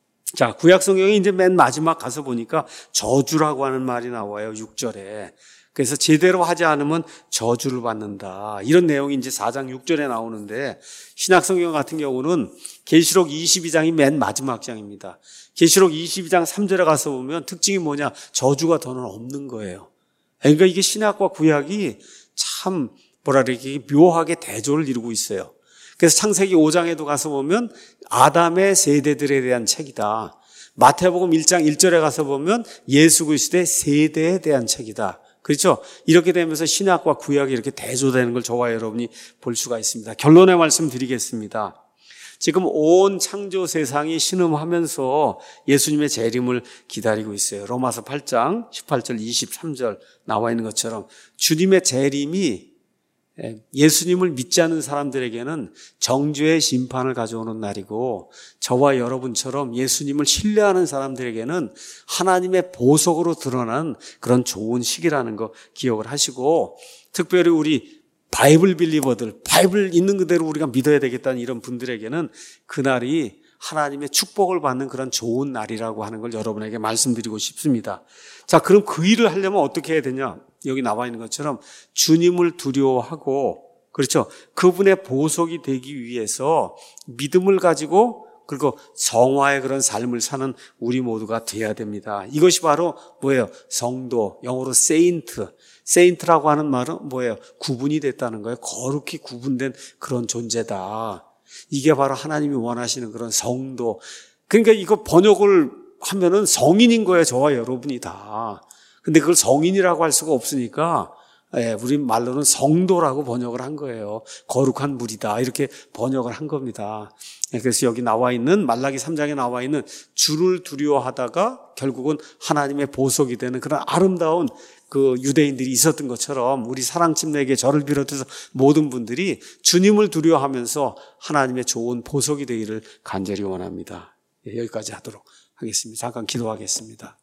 자, 구약 성경에 이제 맨 마지막 가서 보니까 저주라고 하는 말이 나와요. 육 절에. 그래서 제대로 하지 않으면 저주를 받는다. 이런 내용이 이제 사 장 육 절에 나오는데 신약 성경 같은 경우는 계시록 이십이 장이 맨 마지막 장입니다. 계시록 이십이 장 삼 절에 가서 보면 특징이 뭐냐? 저주가 더는 없는 거예요. 그러니까 이게 신약과 구약이 참 뭐라 그러지? 묘하게 대조를 이루고 있어요. 그래서 창세기 오 장에도 가서 보면 아담의 세대들에 대한 책이다. 마태복음 일 장 일 절에 가서 보면 예수 그리스도의 세대에 대한 책이다. 그렇죠? 이렇게 되면서 신약과 구약이 이렇게 대조되는 걸 저와 여러분이 볼 수가 있습니다. 결론의 말씀 드리겠습니다. 지금 온 창조 세상이 신음하면서 예수님의 재림을 기다리고 있어요. 로마서 팔 장 십팔 절 이십삼 절 나와 있는 것처럼 주님의 재림이 예수님을 믿지 않는 사람들에게는 정죄의 심판을 가져오는 날이고 저와 여러분처럼 예수님을 신뢰하는 사람들에게는 하나님의 보석으로 드러난 그런 좋은 시기라는 거 기억을 하시고 특별히 우리 바이블 빌리버들, 바이블 있는 그대로 우리가 믿어야 되겠다는 이런 분들에게는 그날이 하나님의 축복을 받는 그런 좋은 날이라고 하는 걸 여러분에게 말씀드리고 싶습니다. 자, 그럼 그 일을 하려면 어떻게 해야 되냐? 여기 나와 있는 것처럼 주님을 두려워하고 그렇죠. 그분의 보석이 되기 위해서 믿음을 가지고 그리고 성화의 그런 삶을 사는 우리 모두가 돼야 됩니다. 이것이 바로 뭐예요? 성도, 영어로 세인트. 세인트라고 하는 말은 뭐예요? 구분이 됐다는 거예요. 거룩히 구분된 그런 존재다. 이게 바로 하나님이 원하시는 그런 성도. 그러니까 이거 번역을 하면은 성인인 거예요. 저와 여러분이 다. 근데 그걸 성인이라고 할 수가 없으니까 예, 우리 말로는 성도라고 번역을 한 거예요. 거룩한 무리다 이렇게 번역을 한 겁니다. 예, 그래서 여기 나와 있는 말라기 삼 장에 나와 있는 주를 두려워하다가 결국은 하나님의 보석이 되는 그런 아름다운 그 유대인들이 있었던 것처럼 우리 사랑침례에게 저를 비롯해서 모든 분들이 주님을 두려워하면서 하나님의 좋은 보석이 되기를 간절히 원합니다. 예, 여기까지 하도록 하겠습니다. 잠깐 기도하겠습니다.